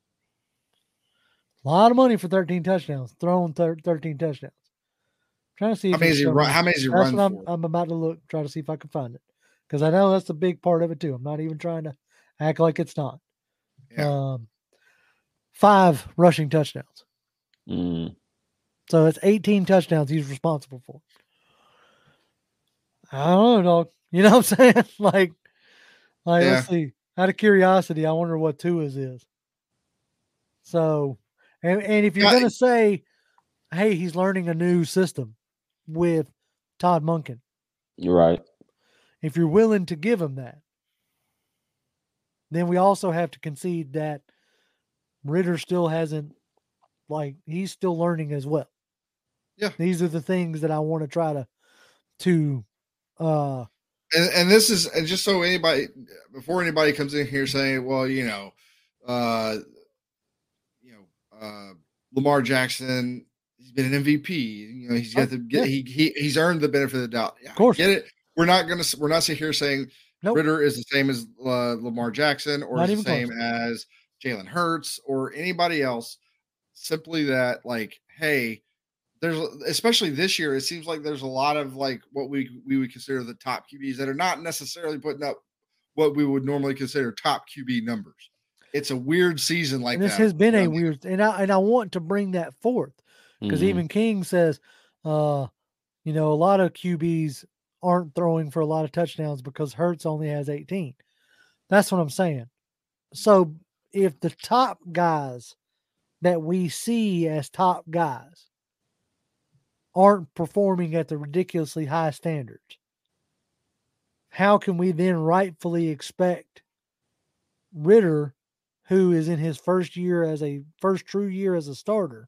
A lot of money for thirteen touchdowns. Throwing thir- thirteen touchdowns. Trying to see How if many it's has he showing run? me. How many has he That's run what I'm, for? I'm about to look, try to see if I can find it. Because I know that's a big part of it too. I'm not even trying to act like it's not. Yeah. Um, five rushing touchdowns. Mm. So it's eighteen touchdowns he's responsible for. I don't know, dog. You know what I'm saying? like, like let's see. Out of curiosity, I wonder what Tua's is. So, and, and if you're Yeah, going to say, hey, he's learning a new system with Todd Monken, You're right. if you're willing to give him that, then we also have to concede that Ridder still hasn't, like, he's still learning as well. Yeah. These are the things that I want to try to, to, uh, And, and this is, and just so anybody, before anybody comes in here saying, well, you know, uh, you know, uh, Lamar Jackson, he's been an M V P. You know, he's got Oh, the get, yeah. he, he he's earned the benefit of the doubt. Yeah, Of course. I get it. We're not gonna we're not sitting here saying Nope. Ridder is the same as uh, Lamar Jackson or Not is the even same as Jalen Hurts or anybody else. Simply that, like, hey, there's especially this year, it seems like there's a lot of like what we we would consider the top Q Bs that are not necessarily putting up what we would normally consider top Q B numbers. It's a weird season like and this that. has been a Um, weird, and I and I want to bring that forth because Mhm. even King says, uh, you know, a lot of Q Bs aren't throwing for a lot of touchdowns because Hurts only has eighteen. That's what I'm saying. So if the top guys that we see as top guys aren't performing at the ridiculously high standards, how can we then rightfully expect Ritter, who is in his first year as a first true year as a starter,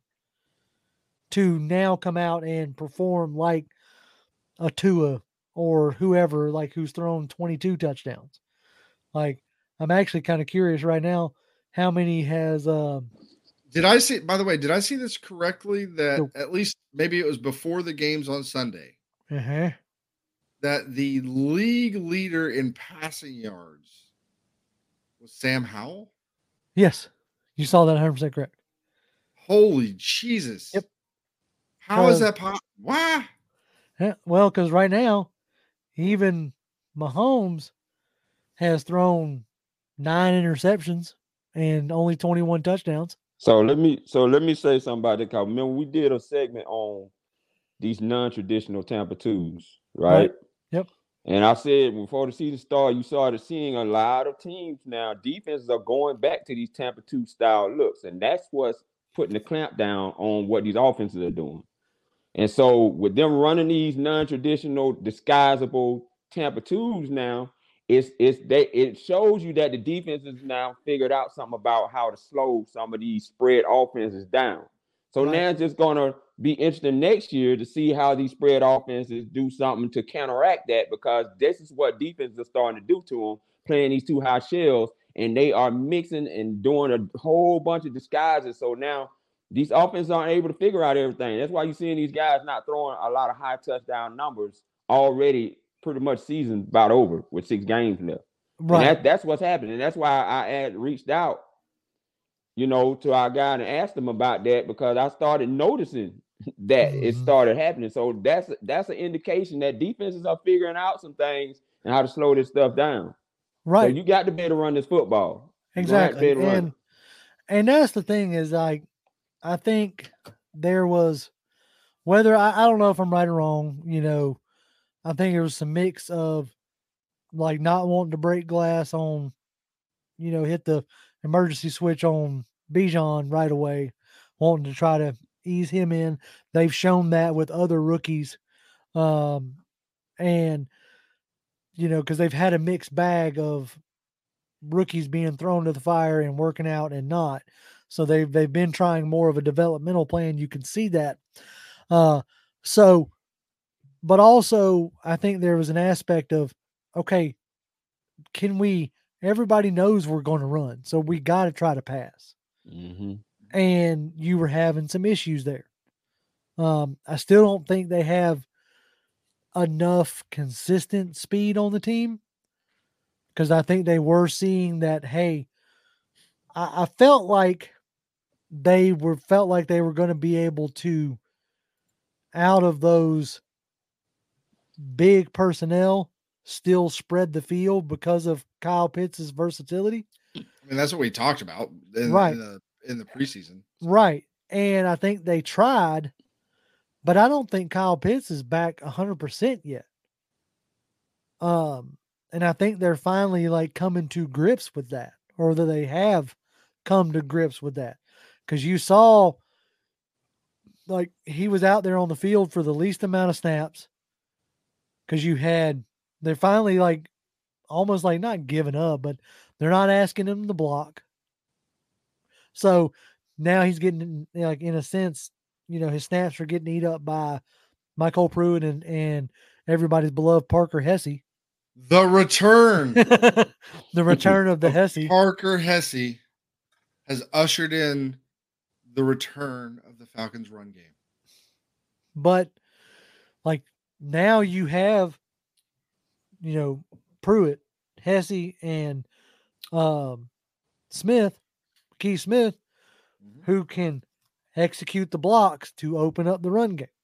to now come out and perform like a Tua or whoever, like who's thrown twenty-two touchdowns? Like, I'm actually kind of curious right now how many has um Did I see, by the way, did I see this correctly that the at least maybe it was before the games on Sunday uh-huh. that the league leader in passing yards was Sam Howell? Yes, you saw that one hundred percent correct. Holy Jesus. Yep. How is Cause, that possible? Why? yeah, well, because right now, even Mahomes has thrown nine interceptions and only twenty-one touchdowns. So let me so let me say something about that. Cause remember we did a segment on these non-traditional Tampa twos, right? Right. Yep. And I said before the season started, you started seeing a lot of teams now. Defenses are going back to these Tampa two style looks, and that's what's putting the clamp down on what these offenses are doing. And so with them running these non-traditional, disguisable Tampa twos now, it's it's they it shows you that the defense has now figured out something about how to slow some of these spread offenses down. So Right. now it's just gonna be interesting next year to see how these spread offenses do something to counteract that, because this is what defenses are starting to do to them, playing these two high shells, and they are mixing and doing a whole bunch of disguises. So now these offenses aren't able to figure out everything. That's why you're seeing these guys not throwing a lot of high touchdown numbers already. Pretty much season about over with six games left. Right. And that, that's what's happening. That's why I had reached out, you know, to our guy and asked him about that, because I started noticing that Mhm. it started happening. So that's that's an indication that defenses are figuring out some things and how to slow this stuff down. So Right. you got to be able to run this football. You're gonna have to be Exactly. able to run it. And and that's the thing is, like, I think there was, whether I, I don't know if I'm right or wrong, you know, I think it was some mix of like not wanting to break glass on, you know, hit the emergency switch on Bijan right away, wanting to try to ease him in. They've shown that with other rookies. Um, and, you know, because they've had a mixed bag of rookies being thrown to the fire and working out and not. So they've they've been trying more of a developmental plan. You can see that. Uh, so, but also I think there was an aspect of, okay, can we? Everybody knows we're going to run, so we got to try to pass. Mm-hmm. And you were having some issues there. Um, I still don't think they have enough consistent speed on the team, because I think they were seeing that. Hey, I, I felt like they were felt like they were going to be able to, out of those big personnel, still spread the field because of Kyle Pitts' versatility. I mean, that's what we talked about in, Right. in the in the preseason. Right. And I think they tried, but I don't think Kyle Pitts is back one hundred percent yet. Um, and I think they're finally like coming to grips with that, or that they have come to grips with that. Because you saw, like, he was out there on the field for the least amount of snaps. Because you had, they're finally like almost like not giving up, but they're not asking him to block. So now he's getting, like, in a sense, you know, his snaps are getting eat up by Michael Pruitt and, and everybody's beloved Parker Hesse. The return. The return of the Hesse. Parker Hesse has ushered in the return of the Falcons run game. But like now you have, you know, Pruitt, Hesse, and um, Smith, Keith Smith, Mhm. who can execute the blocks to open up the run game.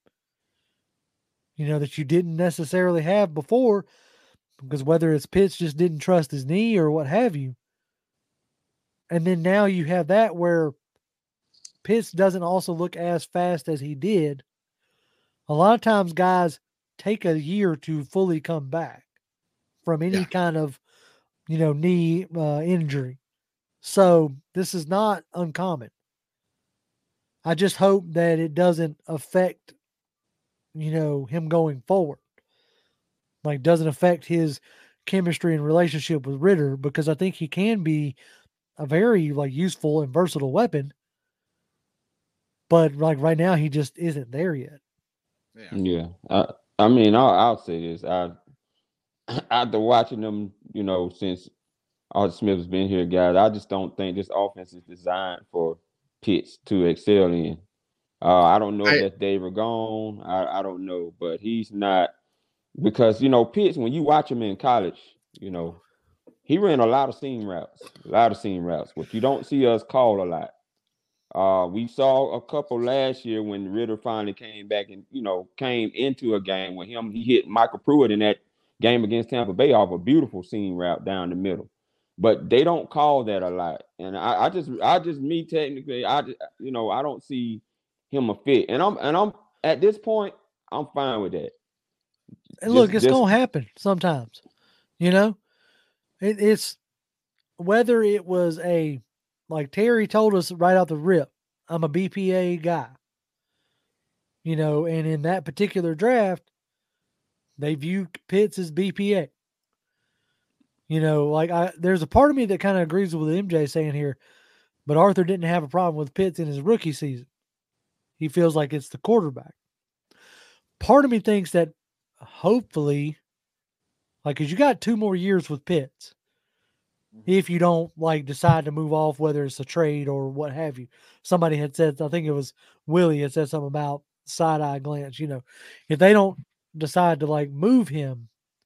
You know, that you didn't necessarily have before, because whether it's Pitts just didn't trust his knee or what have you. And then now you have that where Pitts doesn't also look as fast as he did. A lot of times guys take a year to fully come back from any Yeah. kind of, you know, knee uh, injury. So this is not uncommon. I just hope that it doesn't affect, you know, him going forward. Like, doesn't affect his chemistry and relationship with Ritter, because I think he can be a very, like, useful and versatile weapon. But, like, right now, he just isn't there yet. Yeah. Yeah. I, I mean, I'll, I'll say this. I, after watching them, you know, since Arthur Smith has been here, guys, I just don't think this offense is designed for Pitts to excel in. Uh, I don't know I- if that's Dave Ragone. I, I don't know, but he's not, because, you know, Pitts, when you watch him in college, you know, he ran a lot of seam routes, a lot of seam routes, which you don't see us call a lot. Uh, we saw a couple last year when Ritter finally came back and, you know, came into a game with him. He hit Michael Pruitt in that game against Tampa Bay off a beautiful seam route down the middle. But they don't call that a lot. And I, I just, I just, me technically, I, just, you know, I don't see him a fit. And I'm, and I'm at this point, I'm fine with that. And look, Just- it's just- going to happen sometimes. You know, it, it's whether it was a, like Terry told us right out the rip, I'm a B P A guy. You know, and in that particular draft, they view Pitts as B P A. You know, like I, there's a part of me that kind of agrees with M J saying here, but Arthur didn't have a problem with Pitts in his rookie season. He feels like it's the quarterback. Part of me thinks that hopefully, like, because you got two more years with Pitts, if you don't like decide to move off, whether it's a trade or what have you. Somebody had said, I think it was Willie had said something about side eye glance. You know, if they don't decide to like move him,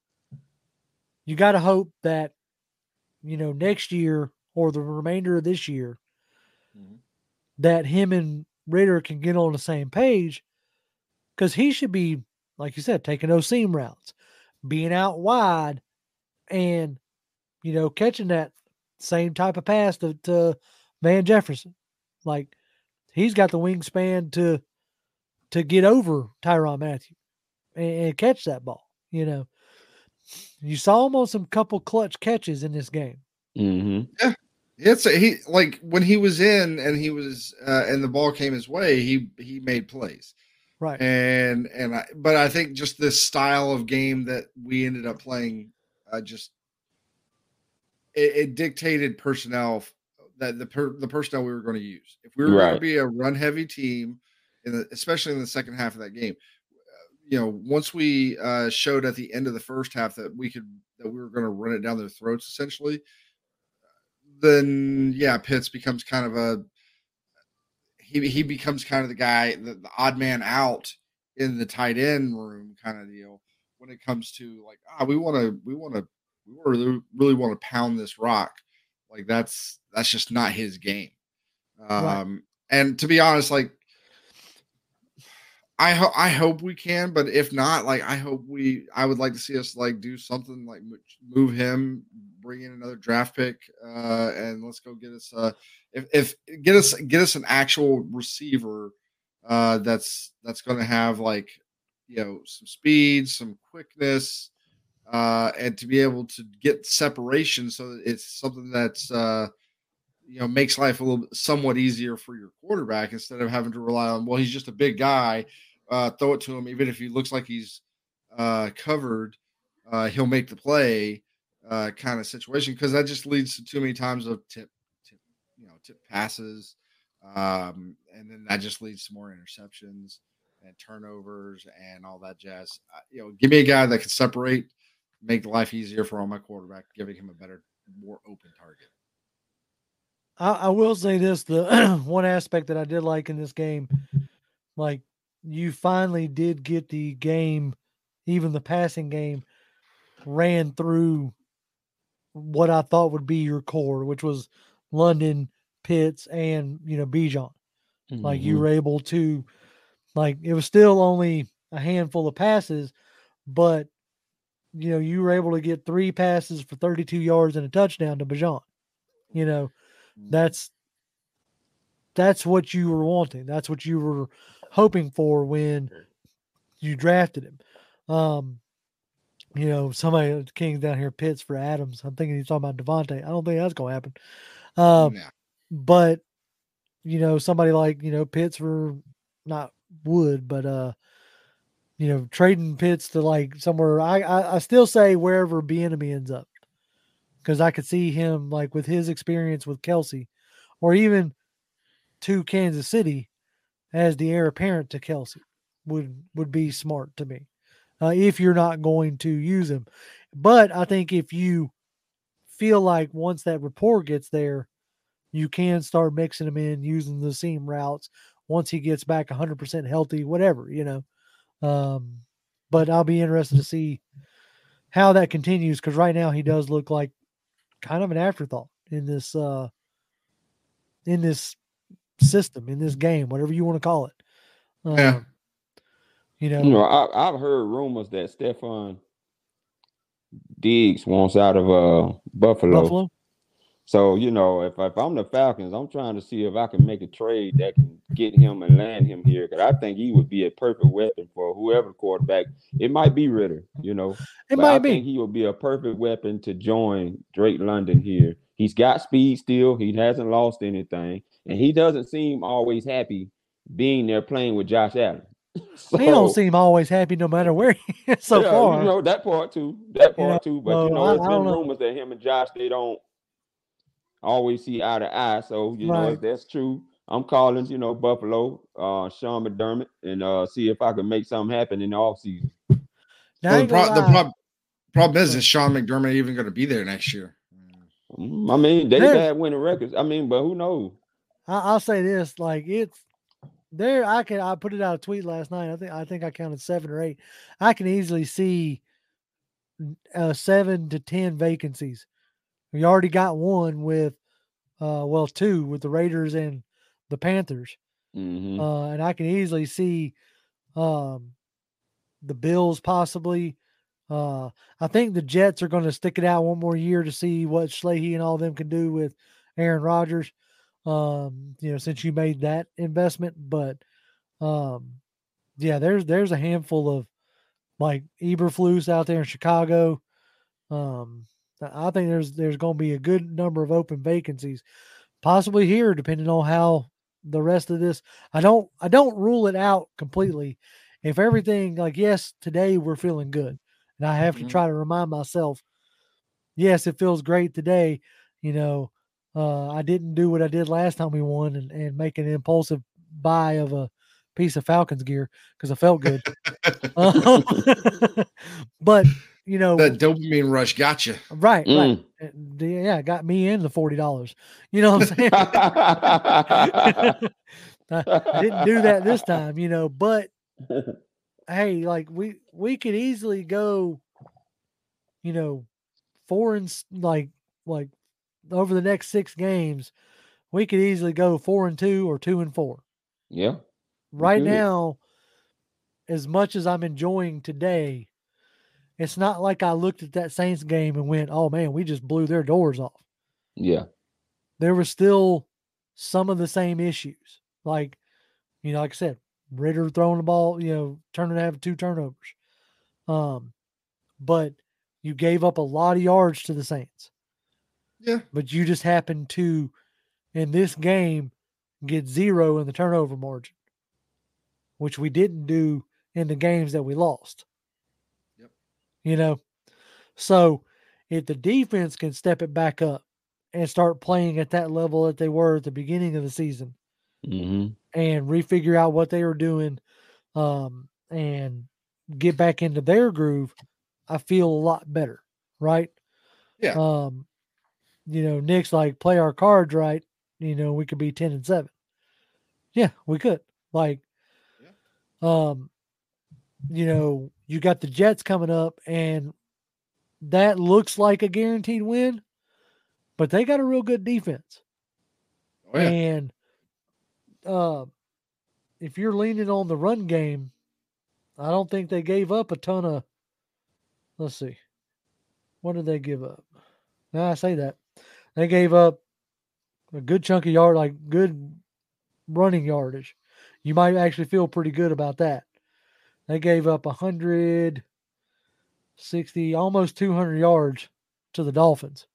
you got to hope that, you know, next year or the remainder of this year, Mhm. that him and Ritter can get on the same page, because he should be, like you said, taking those seam routes, being out wide, and, you know, catching that same type of pass to, to Van Jefferson. Like, he's got the wingspan to to get over Tyrann Mathieu and, and catch that ball. You know, you saw him on some couple clutch catches in this game. Mm-hmm. It's a, he like when he was in and he was uh, and the ball came his way, he he made plays. Right. And and I but I think just this style of game that we ended up playing, uh, just it, it dictated personnel that the per, the personnel we were going to use. If we were going to Right. be a run heavy team, in the, especially in the second half of that game, uh, you know, once we uh, showed at the end of the first half that we could that we were going to run it down their throats essentially, then yeah, Pitts becomes kind of a he he becomes kind of the guy, the, the odd man out in the tight end room kind of deal when it comes to like, ah, we want to we want to we really really want to pound this rock. Like that's that's just not his game. Um Right. and to be honest, like I hope I hope we can, but if not, like I hope we I would like to see us like do something like mo- move him, bring in another draft pick, uh, and let's go get us uh if if get us get us an actual receiver uh that's that's gonna have like you know some speed, some quickness, uh, and to be able to get separation so that it's something that's uh you know makes life a little bit somewhat easier for your quarterback instead of having to rely on, well, he's just a big guy, uh throw it to him even if he looks like he's uh covered, uh he'll make the play, uh kind of situation, because that just leads to too many times of tip tip you know tip passes, um and then that just leads to more interceptions and turnovers and all that jazz. Uh, you know give me a guy that can separate, make life easier for all my quarterback, giving him a better, more open target. I, I will say this: the one aspect that I did like in this game, like you finally did get the game, even the passing game, ran through what I thought would be your core, which was London, Pitts, and you know Bijan. Mm-hmm. Like you Mhm. were able to, like it was still only a handful of passes, but you know, you were able to get three passes for thirty-two yards and a touchdown to Bijan. You know, that's that's what you were wanting. That's what you were hoping for when you drafted him. Um, you know, somebody King's down here Pitts for Adams. I'm thinking he's talking about Devontae. I don't think that's gonna happen. Uh, Yeah. but you know, somebody like, you know, Pitts for not Wood, but uh, you know, trading Pitts to like somewhere. I I, I still say wherever Bieniemy ends up, because I could see him like with his experience with Kelsey, or even to Kansas City as the heir apparent to Kelsey would would be smart to me. Uh, if you're not going to use him, but I think if you feel like once that rapport gets there, you can start mixing him in using the seam routes once he gets back one hundred percent healthy, whatever, you know. Um, but I'll be interested to see how that continues, because right now he does look like kind of an afterthought in this uh, in this system, in this game, whatever you want to call it. Um, Yeah. You know, You know, I, I've heard rumors that Stephon Diggs wants out of uh Buffalo. Buffalo. So, you know, if, if I'm the Falcons, I'm trying to see if I can make a trade that can get him and land him here. Because I think he would be a perfect weapon for whoever quarterback. It might be Ritter, you know. It but might I be. think he would be a perfect weapon to join Drake London here. He's got speed still. He hasn't lost anything. And he doesn't seem always happy being there playing with Josh Allen. So, he don't seem always happy no matter where he is so yeah, far. you know, that part too. That part you know, too. But, so you know, I, there's I been don't rumors know. that him and Josh, they don't always see eye to eye. So, you Right. know, if that's true, I'm calling, you know, Buffalo, uh, Sean McDermott, and uh, see if I can make something happen in the offseason. Now, Well, I the, ain't gonna pro- the lie. prob- problem is, is Sean McDermott even going to be there next year? Mm, I mean, they've There- had winning records. I mean, but who knows? I, I'll say this: like it's there. I can. I put it out a tweet last night. I think. I think I counted seven or eight. I can easily see uh, seven to ten vacancies. We already got one with, uh, well, two with the Raiders and the Panthers, Mm-hmm. uh, and I can easily see um, the Bills possibly. Uh, I think the Jets are going to stick it out one more year to see what Schley and all of them can do with Aaron Rodgers. Um, you know, since you made that investment, but um, yeah, there's there's a handful of like Eberflus out there in Chicago. Um, I think there's there's going to be a good number of open vacancies, possibly here, depending on how the rest of this. I don't I don't rule it out completely. If everything, like, yes, today we're feeling good, and I have to Mhm. try to remind myself, yes, it feels great today. You know, uh, I didn't do what I did last time we won and, and make an impulsive buy of a piece of Falcons gear because I felt good. Um, but you know, That dopamine rush got you. right, right, Mm. Uh, the- yeah, got me in the forty dollars. You know what I'm saying? I, I didn't do that this time, you know, but hey, like we we could easily go, you know, four and s- like like over the next six games, we could easily go four and two or two and four. Yeah. Right could. now, as much as I'm enjoying today, it's not like I looked at that Saints game and went, "Oh man, we just blew their doors off." Yeah. There were still some of the same issues, like you know, like I said, Ritter throwing the ball, you know, turning to have two turnovers. Um, but you gave up a lot of yards to the Saints. Yeah. But you just happened to, in this game, get zero in the turnover margin, which we didn't do in the games that we lost. Yep. You know, so if the defense can step it back up and start playing at that level that they were at the beginning of the season, Mm-hmm. and refigure out what they were doing, um, and get back into their groove, I feel a lot better, right? Yeah. Um, you know, Nick's like, play our cards right, you know, we could be ten and seven. Yeah, we could. Like, Yeah. um, you know, you got the Jets coming up, and that looks like a guaranteed win, but they got a real good defense. Oh, yeah. And uh, if you're leaning on the run game, I don't think they gave up a ton of. Let's see. What did they give up? Now I say that. They gave up a good chunk of yard, like good running yardage. You might actually feel pretty good about that. They gave up one hundred sixty, almost two hundred yards to the Dolphins.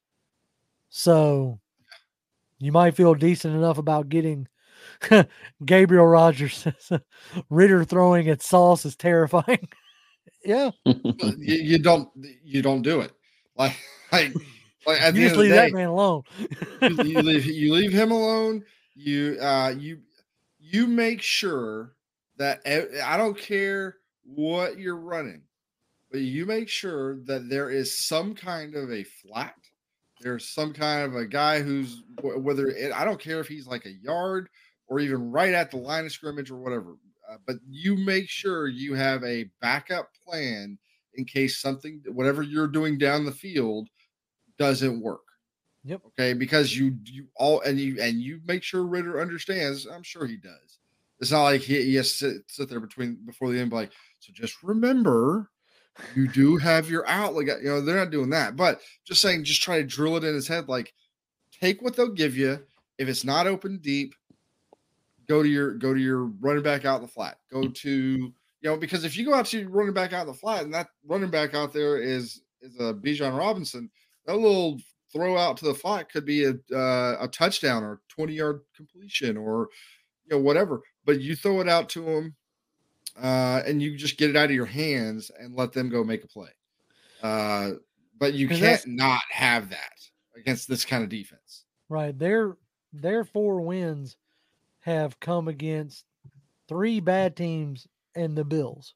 So you might feel decent enough about getting Gabriel Rogers. Ritter throwing at Sauce is terrifying. Yeah. you, you don't you don't do it. Like like like at You the just end of the leave day, that man alone. you, you leave you leave him alone. You uh you you make sure that e- I don't care what you're running, but you make sure that there is some kind of a flat. There's some kind of a guy who's wh- whether it, I don't care if he's like a yard or even right at the line of scrimmage or whatever. Uh, but you make sure you have a backup plan in case something, whatever you're doing down the field, doesn't work. Yep. Okay, because you you all and you and you make sure Ritter understands. I'm sure he does. It's not like he, he has to sit, sit there between before the end, and be like, so just remember, you do have your outlet. You know, they're not doing that, but just saying, just try to drill it in his head. Like, take what they'll give you. If it's not open deep, go to your go to your running back out in the flat. Go to you know because if you go out to your running back out in the flat, and that running back out there is is a Bijan Robinson, that little throw out to the flat could be a uh, a touchdown or twenty yard completion or you know whatever. But you throw it out to them, uh, and you just get it out of your hands and let them go make a play. Uh, but you can't not have that against this kind of defense. Right. Their their four wins have come against three bad teams and the Bills.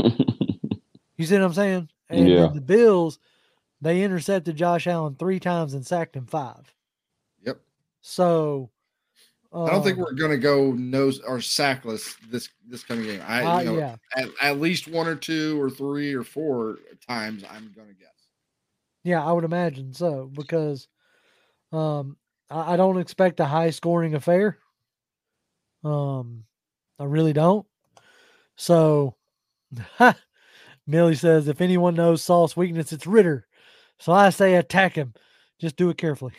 You see what I'm saying? And Yeah. the Bills, they intercepted Josh Allen three times and sacked him five. Yep. So I don't think um, we're going to go nose or sackless this this coming game. I uh, you know, yeah. at, at least one or two or three or four times I'm going to guess. Yeah, I would imagine so because um, I, I don't expect a high scoring affair. Um, I really don't. So, Millie says, if anyone knows Sauce's weakness, it's Ritter. So I say attack him. Just do it carefully.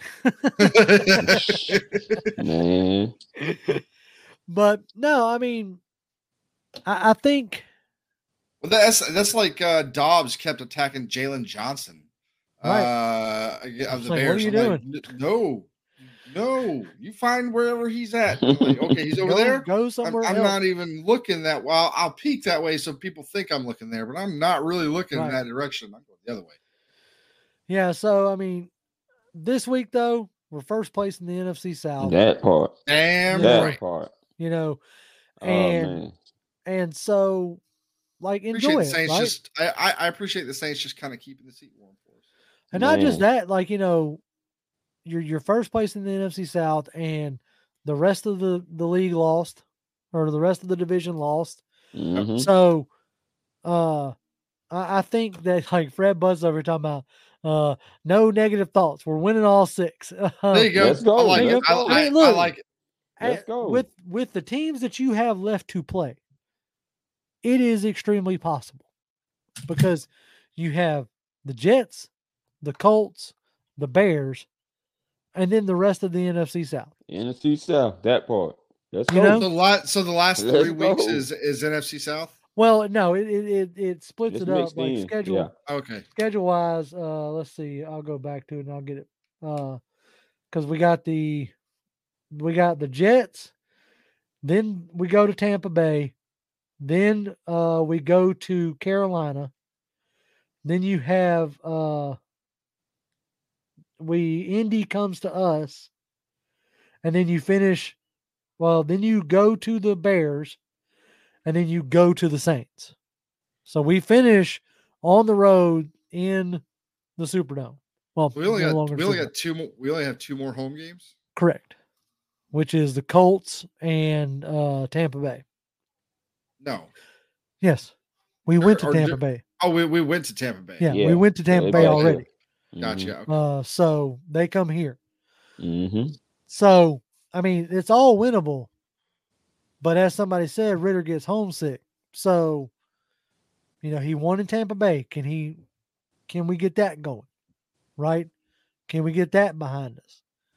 Man. But no, I mean, I, I think. Well, that's that's like uh, Dobbs kept attacking Jalen Johnson Right. uh, of the like, Bears. what are you I'm doing? Like, no, no, you find wherever he's at. I'm like, okay, he's over Go, there. go I'm, somewhere I'm else. not even looking that well. I'll peek that way so people think I'm looking there, but I'm not really looking Right. in that direction. I'm going the other way. Yeah. So, I mean, this week, though, we're first place in the N F C South. That part. Damn Yeah. That right. part. You know, Oh, and man. and so, like, Appreciate enjoy the it, Saints right? just I, I I appreciate the Saints just kind of keeping the seat warm for us. And not just Man. that, like, you know, you're you're first place in the N F C South, and the rest of the, the league lost, or the rest of the division lost. Mhm. So, uh, I, I think that like Fred Buzz over talking about, uh, no negative thoughts. We're winning all six. There you go. Let's go. I like There it. you I, go. I, I mean, I look. like it. Let's Uh, go. with with the teams that you have left to play. It is extremely possible because you have the Jets, the Colts, the Bears, and then the rest of the N F C South. N F C South. That part. Let's You go. know? So, la- so the last Let's three weeks go. is is N F C South. Well, no, it it it, it splits It's it up mixed like in. schedule Yeah. Okay. schedule wise. Uh, let's see. I'll go back to it and I'll get it. Uh, because we got the we got the Jets, then we go to Tampa Bay, then uh we go to Carolina, then you have uh we Indy comes to us, and then you finish. Well, then you go to the Bears, and then you go to the Saints. So we finish on the road in the Superdome. Well, We only no got longer we only Superdome. got two more. We only have two more home games. Correct, which is the Colts and uh, Tampa Bay. No. Yes, we went to Or- or Tampa do- Bay. Oh, we, we went to Tampa Bay. Yeah, Yeah. we went to Tampa they Bay back already. here. Gotcha. Okay. Uh, so they come here. Mm-hmm. So I mean, it's all winnable. But as somebody said, Ritter gets homesick. So, you know, he won in Tampa Bay. Can he, can we get that going? Right? Can we get that behind us?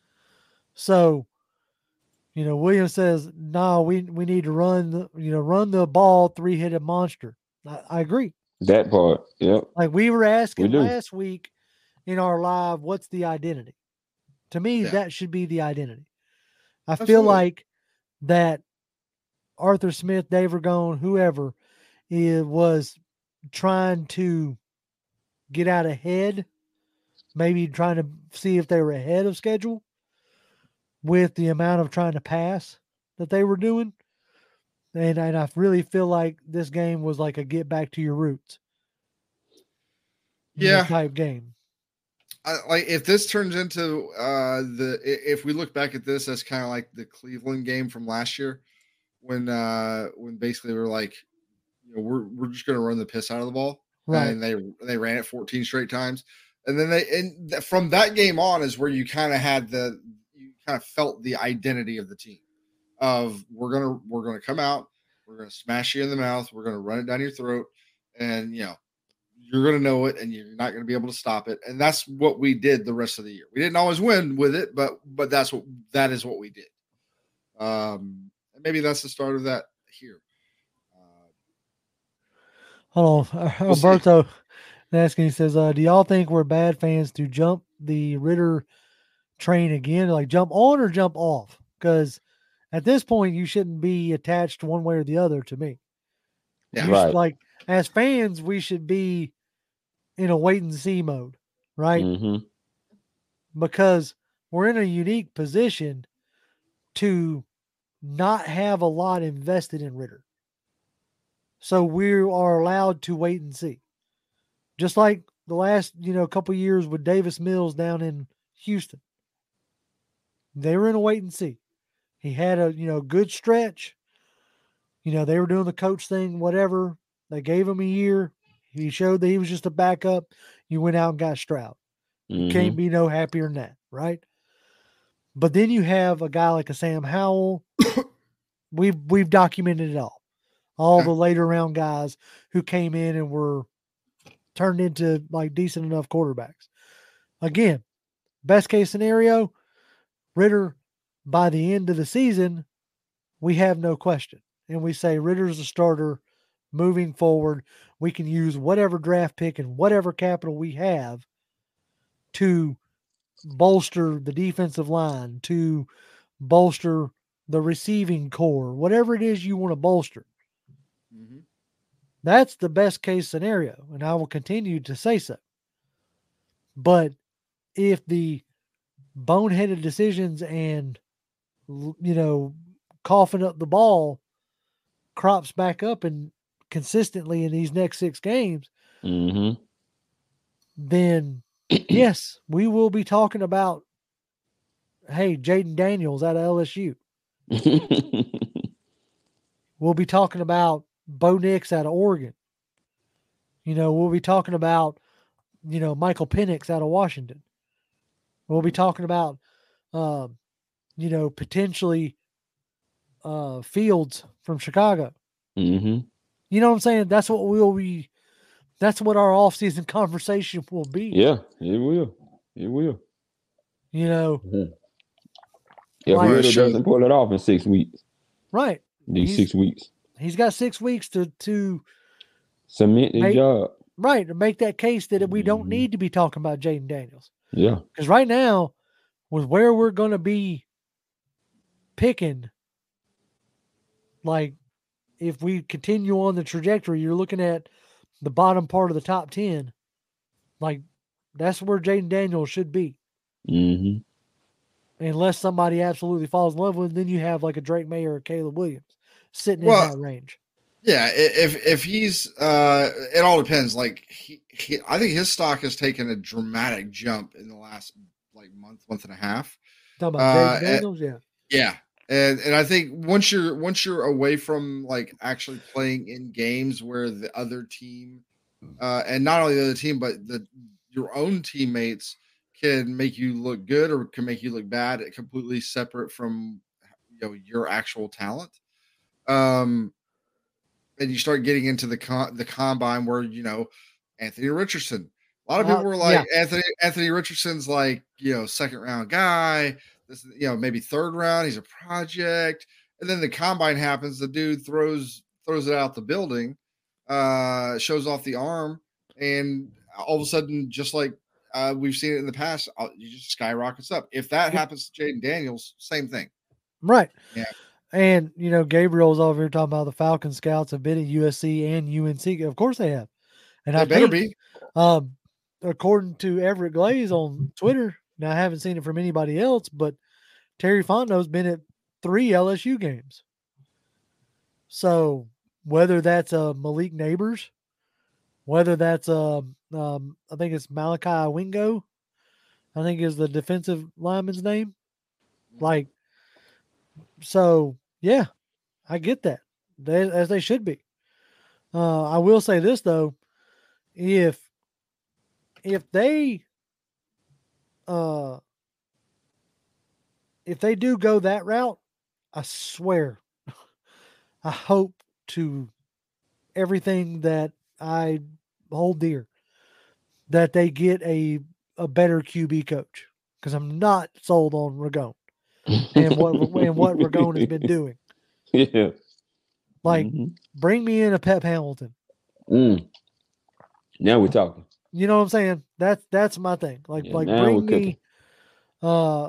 So, you know, Williams says, no, we, we need to run the, you know, run the ball three-headed monster. I, I agree. That part. Yep. Like we were asking We last week in our live, what's the identity? To me, Yeah. that should be the identity. I Absolutely. feel like that Arthur Smith, Dave Ragone, whoever, it was trying to get out ahead, maybe trying to see if they were ahead of schedule with the amount of trying to pass that they were doing. And, and I really feel like this game was like a get back to your roots. Yeah. Type game. I, like if this turns into uh, the, if we look back at this as kind of like the Cleveland game from last year, when uh, when basically we're like, you know, we're we're just going to run the piss out of the ball, right? And they they ran it fourteen straight times, and then they and th- from that game on is where you kind of had the you kind of felt the identity of the team of we're gonna we're gonna come out, we're gonna smash you in the mouth, we're gonna run it down your throat, and you know. You're going to know it and you're not going to be able to stop it. And that's what we did the rest of the year. We didn't always win with it, but, but that's what, that is what we did. Um, and maybe that's the start of that here. Uh, Hold on. We'll Alberto asking, he says, uh, do y'all think we're bad fans to jump the Ritter train again? Like jump on or jump off? Because at this point you shouldn't be attached one way or the other to me. Yeah, you right. should, like as fans, we should be in a wait and see mode, right? Mm-hmm. Because we're in a unique position to not have a lot invested in Ritter. So we are allowed to wait and see. Just like the last, you know, couple years with Davis Mills down in Houston. They were in a wait and see. He had a, you know, good stretch. You know, they were doing the coach thing, whatever. They gave him a year. He showed that he was just a backup. You went out and got Stroud. You Mm-hmm. can't be no happier than that, right? But then you have a guy like a Sam Howell. we've we've documented it all. All the later round guys who came in and were turned into like decent enough quarterbacks. Again, best case scenario, Ritter, by the end of the season, we have no question. And we say Ritter's a starter moving forward. We can use whatever draft pick and whatever capital we have to bolster the defensive line, to bolster the receiving core, whatever it is you want to bolster. Mm-hmm. That's the best case scenario, and I will continue to say so. But if the boneheaded decisions and, you know, coughing up the ball crops back up and consistently in these next six games, mm-hmm. then yes, we will be talking about, hey, Jaden Daniels out of L S U. We'll be talking about Bo Nix out of Oregon. You know, we'll be talking about, you know, Michael Penix out of Washington. We'll be talking about, um, you know, potentially uh, Fields from Chicago. Mm-hmm. You know what I'm saying? That's what we'll be. That's what our offseason conversation will be. Yeah, it will. It will. You know, mm-hmm. If like, Ritter doesn't pull it off in six weeks, right? These He's, six weeks, he's got six weeks to to submit the make, job. Right, to make that case that we don't mm-hmm. need to be talking about Jaden Daniels. Yeah, because right now, with where we're going to be picking, like if we continue on the trajectory, you're looking at the bottom part of the top ten. Like that's where Jaden Daniels should be. Mm-hmm. Unless somebody absolutely falls in love with him, then you have like a Drake May or a Caleb Williams sitting well, in that range. Yeah, if if he's, uh, it all depends. Like he, he, I think his stock has taken a dramatic jump in the last like month, month and a half. Talking about Jaden uh, Daniels, and, yeah, yeah, and and I think once you're once you're away from like actually playing in games where the other team, uh, and not only the other team but the your own teammates can make you look good or can make you look bad, completely separate from you know your actual talent. Um, and you start getting into the con- the combine where, you know, Anthony Richardson. A lot of people Uh, were like, yeah. Anthony Anthony Richardson's like, you know, second round guy. This, you know, maybe third round. He's a project. And then the combine happens. The dude throws throws it out the building, uh, shows off the arm, and all of a sudden, just like uh, we've seen it in the past, uh, you just skyrockets up. If that Yep. happens to Jaden Daniels, same thing. Right. Yeah. And, you know, Gabriel's over here talking about the Falcon scouts have been at U S C and U N C. Of course they have. And They I better think, be. um, according to Everett Glaze on Twitter, now I haven't seen it from anybody else, but Terry Fondo's been at three L S U games. So whether that's uh, Malik Neighbors, whether that's uh, um, I think it's Malachi Wingo, I think is the defensive lineman's name. Like, so yeah, I get that. They, as they should be. Uh, I will say this though, if if they uh if they do go that route, I swear, I hope to everything that I hold dear that they get a a better Q B coach, because I'm not sold on Ragone and what and what Ragone has been doing. Yeah. Like, Mhm. bring me in a Pep Hamilton. Mm. Now we're talking. You know what I'm saying? That's that's my thing. Like Yeah, like now bring we're me. cooking. Uh,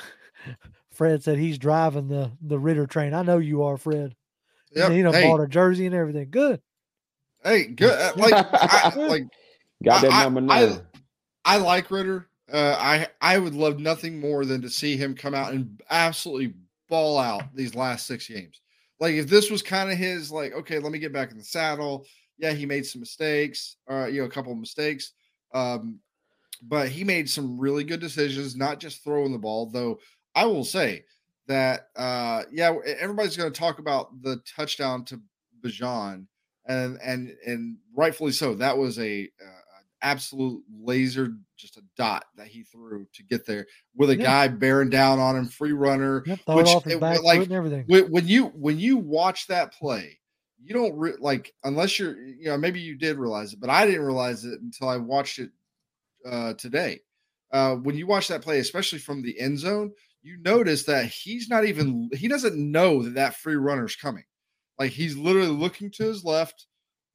Fred said he's driving the the Ritter train. I know you are, Fred. Yep. He done Hey, bought a jersey and everything. Good. hey, good. uh, Like, I, like Got that I- number I- nine. I like Ritter. Uh, I I would love nothing more than to see him come out and absolutely ball out these last six games. Like, if this was kind of his, like, okay, let me get back in the saddle. Yeah, he made some mistakes, uh, you know, a couple of mistakes. Um, but he made some really good decisions, not just throwing the ball. Though I will say that, uh, yeah, everybody's going to talk about the touchdown to Bijan, and and and rightfully so. That was a uh, absolute laser, just a dot that he threw to get there with a Yeah. guy bearing down on him, free runner. Yep, throw Which it off his it- back like foot and everything. when, when you when you watch that play, you don't re- like, unless you're, you know, maybe you did realize it, but I didn't realize it until I watched it uh, today. Uh, when you watch that play, especially from the end zone, you notice that he's not even, he doesn't know that that free runner's coming. Like, he's literally looking to his left.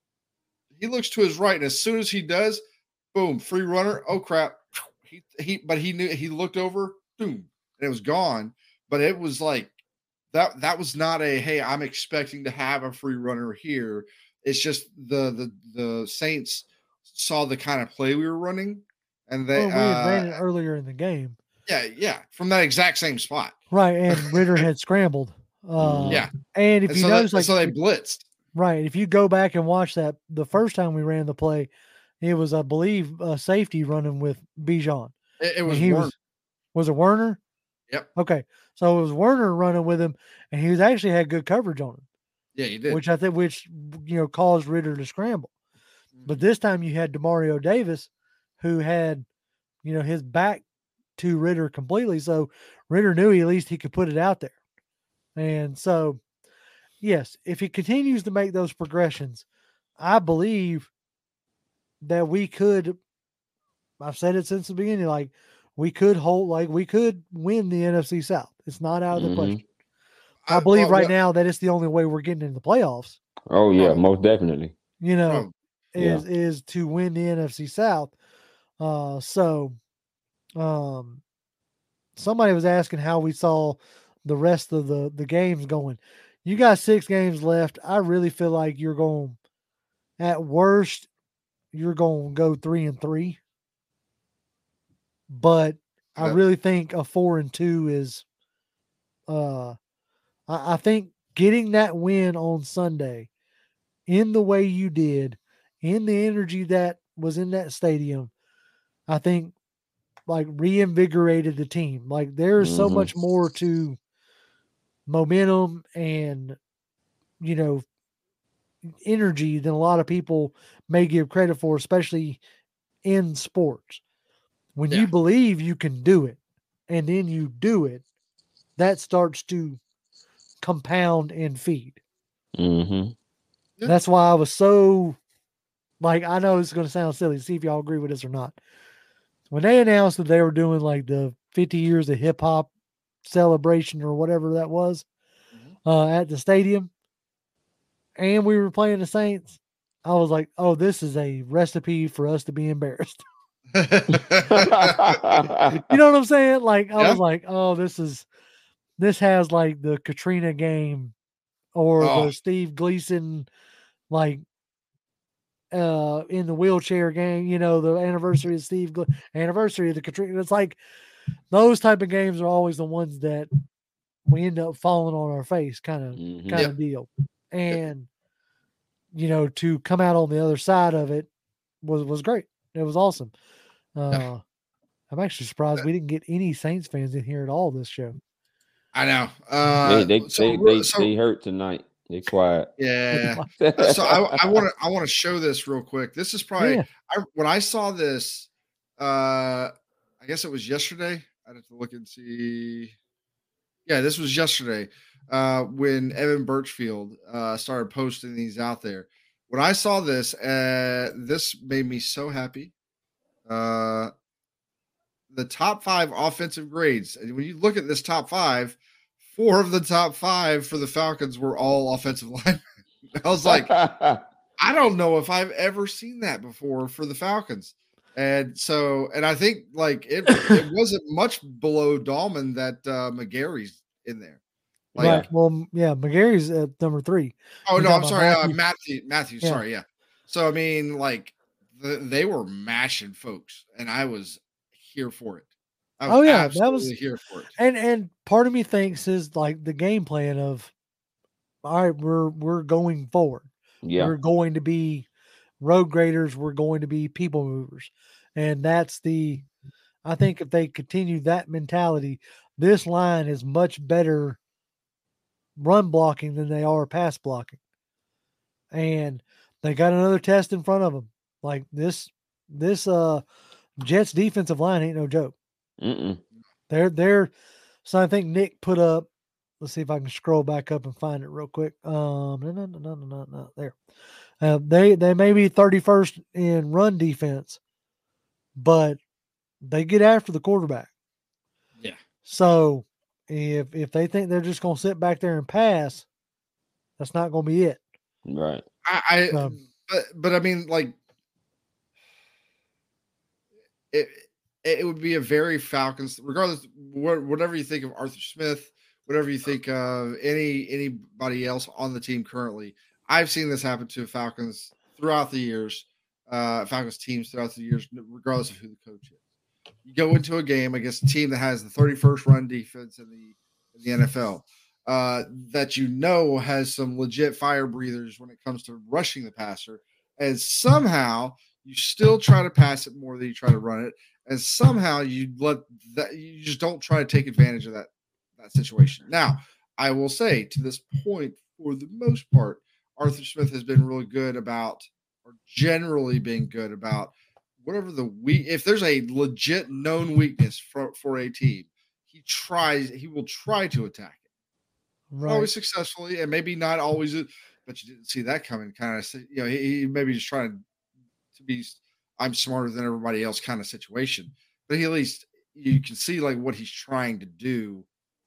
He looks to his right, and as soon as he does, boom, free runner. Oh crap! He he, but he knew, he looked over, boom, and it was gone. But it was like that. That was not a, hey, I'm expecting to have a free runner here. It's just the the the Saints saw the kind of play we were running, and they Well, we had ran it uh, earlier in the game. yeah yeah from that exact same spot. Right, and Ritter had scrambled. Uh, Yeah, and if and you so, notice, that, like, so they blitzed. right, if you go back and watch that, the first time we ran the play, it was, I believe, a safety running with Bijan. It, it And was he Warren. was, was it Werner? Yep. Okay, so it was Werner running with him, and he was actually had good coverage on him, Yeah, he did. which I think, which you know, caused Ritter to scramble. But this time you had Demario Davis, who had, you know, his back to Ritter completely. So Ritter knew he, at least he could put it out there. And so, yes, if he continues to make those progressions, I believe that we could, I've said it since the beginning, like, we could hold, like, we could win the N F C South. It's not out of the Mhm. question. I believe well, right what- now that it's the only way we're getting into the playoffs, Oh yeah, Oh. most definitely. you know, oh, is is to win the N F C South. Uh, so, um, somebody was asking how we saw the rest of the the games going. You got six games left. I really feel like you're going, at worst, you're going to go three and three. But I Okay. really think a four and two is. Uh, I, I think getting that win on Sunday, in the way you did, in the energy that was in that stadium, I think, like, reinvigorated the team. Like, there's so Mhm. much more to momentum and, you know, energy than a lot of people may give credit for, especially in sports. When Yeah. you believe you can do it and then you do it, that starts to compound and feed. Mm-hmm. Yeah. That's why I was so, like, I know it's going to sound silly. See if y'all agree with this or not. When they announced that they were doing like the fifty years of hip hop celebration or whatever that was Mhm. uh, at the stadium, and we were playing the Saints, I was like, oh, this is a recipe for us to be embarrassed. You know what I'm saying? Like, I Yeah. was like, oh, this is, this has like the Katrina game or Oh. the Steve Gleason, like, uh, in the wheelchair game, you know, the anniversary of Steve, Gle- anniversary of the Katrina. It's like those type of games are always the ones that we end up falling on our face, kind of, Mhm. kind Yep. of deal. And, you know, to come out on the other side of it was, was great. It was awesome. Uh, I'm actually surprised we didn't get any Saints fans in here at all this show. I know. They Uh, they so, they they, so they hurt tonight. They quiet. yeah. So I I want to I want to show this real quick. This is probably Yeah. I when I saw this. Uh, I guess it was yesterday. I'd have to look and see. Yeah, this was yesterday. Uh, when Evan Birchfield uh started posting these out there. When I saw this, uh, this made me so happy. Uh, the top five offensive grades. And when you look at this top five, four of the top five for the Falcons were all offensive linemen. I was like, I don't know if I've ever seen that before for the Falcons. And so, and I think like it, it wasn't much below Dahlman that uh, McGarry's in there. Like, Right. Well, yeah, McGarry's at number three. oh You no, talking I'm about sorry, uh, Matthew? Matthew. Matthew, Yeah. sorry, yeah. So I mean, like the, they were mashing folks, and I was here for it. I was Oh, yeah, that absolutely was- here for it. And and part of me thinks is like the game plan of, all right, we're we're going forward. Yeah. We're going to be road graders. We're going to be people movers. And that's the, I think if they continue that mentality, this line is much better run blocking than they are pass blocking. And they got another test in front of them. Like this, this uh Jets defensive line ain't no joke. Mm-mm. They're they're so I think Nick put up. Let's see if I can scroll back up and find it real quick. Um, no, no, no, no, no, no, there. Uh, they they may be thirty-first in run defense, but they get after the quarterback. Yeah. So if if they think they're just going to sit back there and pass, that's not going to be it. Right. I, I Um, but but I mean, like it it would be a very Falcons, regardless what whatever you think of Arthur Smith, whatever you think of any anybody else on the team currently. I've seen this happen to Falcons throughout the years, uh, Falcons teams throughout the years, regardless of who the coach is. You go into a game against a team that has the thirty-first run defense in the in the N F L, uh, that you know has some legit fire breathers when it comes to rushing the passer, and somehow you still try to pass it more than you try to run it, and somehow you let that you just don't try to take advantage of that that situation. Now, I will say to this point, for the most part, Arthur Smith has been really good about, or generally been good about, whatever the weak. If there's a legit known weakness for for a team, he tries. He will try to attack it. Not right. always successfully, and maybe not always, but you didn't see that coming. Kind of, you know, he, he maybe just trying to, to be, I'm smarter than everybody else kind of situation. But he at least you can see like what he's trying to do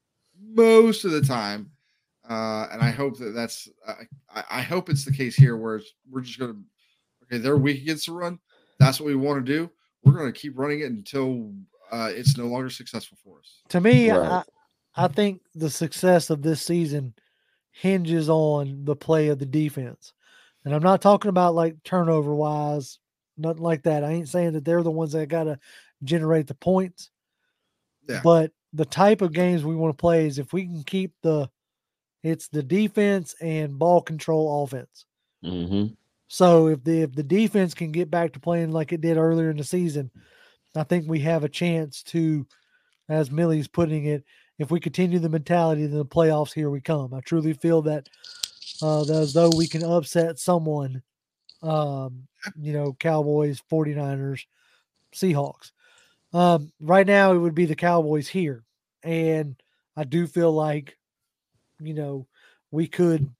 most of the time. Uh, and I hope that that's, uh, I, I hope it's the case here where it's, we're just going to, okay, they're weak against the run. That's what we want to do. We're going to keep running it until uh, it's no longer successful for us. To me, Right. I, I think the success of this season hinges on the play of the defense. And I'm not talking about like turnover wise, nothing like that. I ain't saying that they're the ones that got to generate the points. Yeah. But the type of games we want to play is if we can keep the, it's the defense and ball control offense. Mm-hmm. So if the if the defense can get back to playing like it did earlier in the season, I think we have a chance to, as Millie's putting it, if we continue the mentality, then the playoffs, here we come. I truly feel that, uh, that as though we can upset someone, um, you know, Cowboys, forty-niners, Seahawks. Um, right now, it would be the Cowboys here. And I do feel like, you know, we could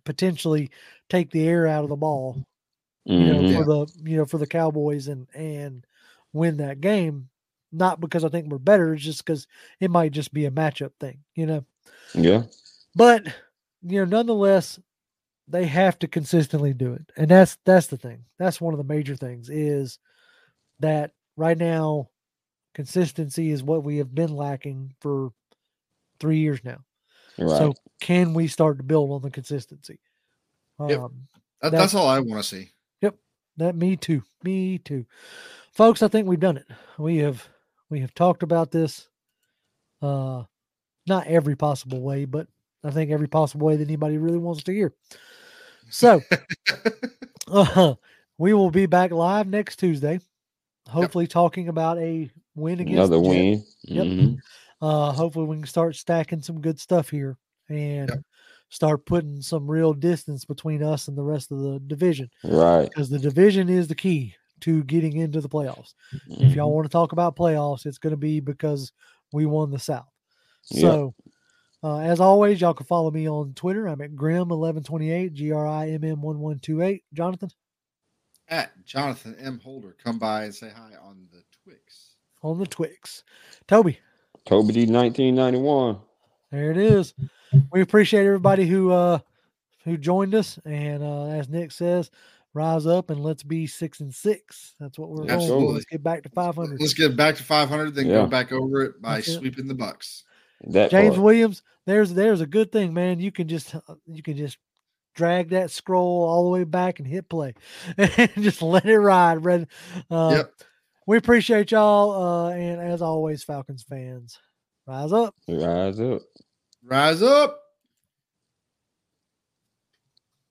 potentially take the air out of the ball, you Mhm. know, Yeah. for the you know for the Cowboys and and win that game. Not because I think we're better, it's just because it might just be a matchup thing, you know. Yeah. But you know, nonetheless, they have to consistently do it, and that's that's the thing. That's one of the major things is that right now, consistency is what we have been lacking for three years now. Right. So can we start to build on the consistency? Yep. Um, That, That- that's all I want to see. Yep. That me too. Me too. Folks, I think we've done it. We have we have talked about this uh not every possible way, but I think every possible way that anybody really wants to hear. So uh, we will be back live next Tuesday, hopefully talking about a win against Another the Jets. win. Yep. Mhm. Uh hopefully we can start stacking some good stuff here and Yep. start putting some real distance between us and the rest of the division. Right. Because the division is the key to getting into the playoffs. If y'all Mhm. want to talk about playoffs, it's going to be because we won the South. Yep. So, uh, as always, y'all can follow me on Twitter. I'm at Grim eleven twenty-eight, G R I M M one one two eight. Jonathan, At Jonathan M. Holder, come by and say hi on the Twix. on the Twix. Toby, Toby D nineteen ninety-one. there it is. We appreciate everybody who uh, who joined us, and uh, as Nick says, rise up and let's be six and six. That's what we're going for. Absolutely. Let's get back to five hundred. Let's get back to five hundred, then Yeah. go back over it by That's it. sweeping the Bucks. That James part. Williams, there's there's a good thing, man. You can just uh, you can just drag that scroll all the way back and hit play, and just let it ride. Red. Uh, Yep. We appreciate y'all, uh, and as always, Falcons fans, rise up. Rise up. Rise up.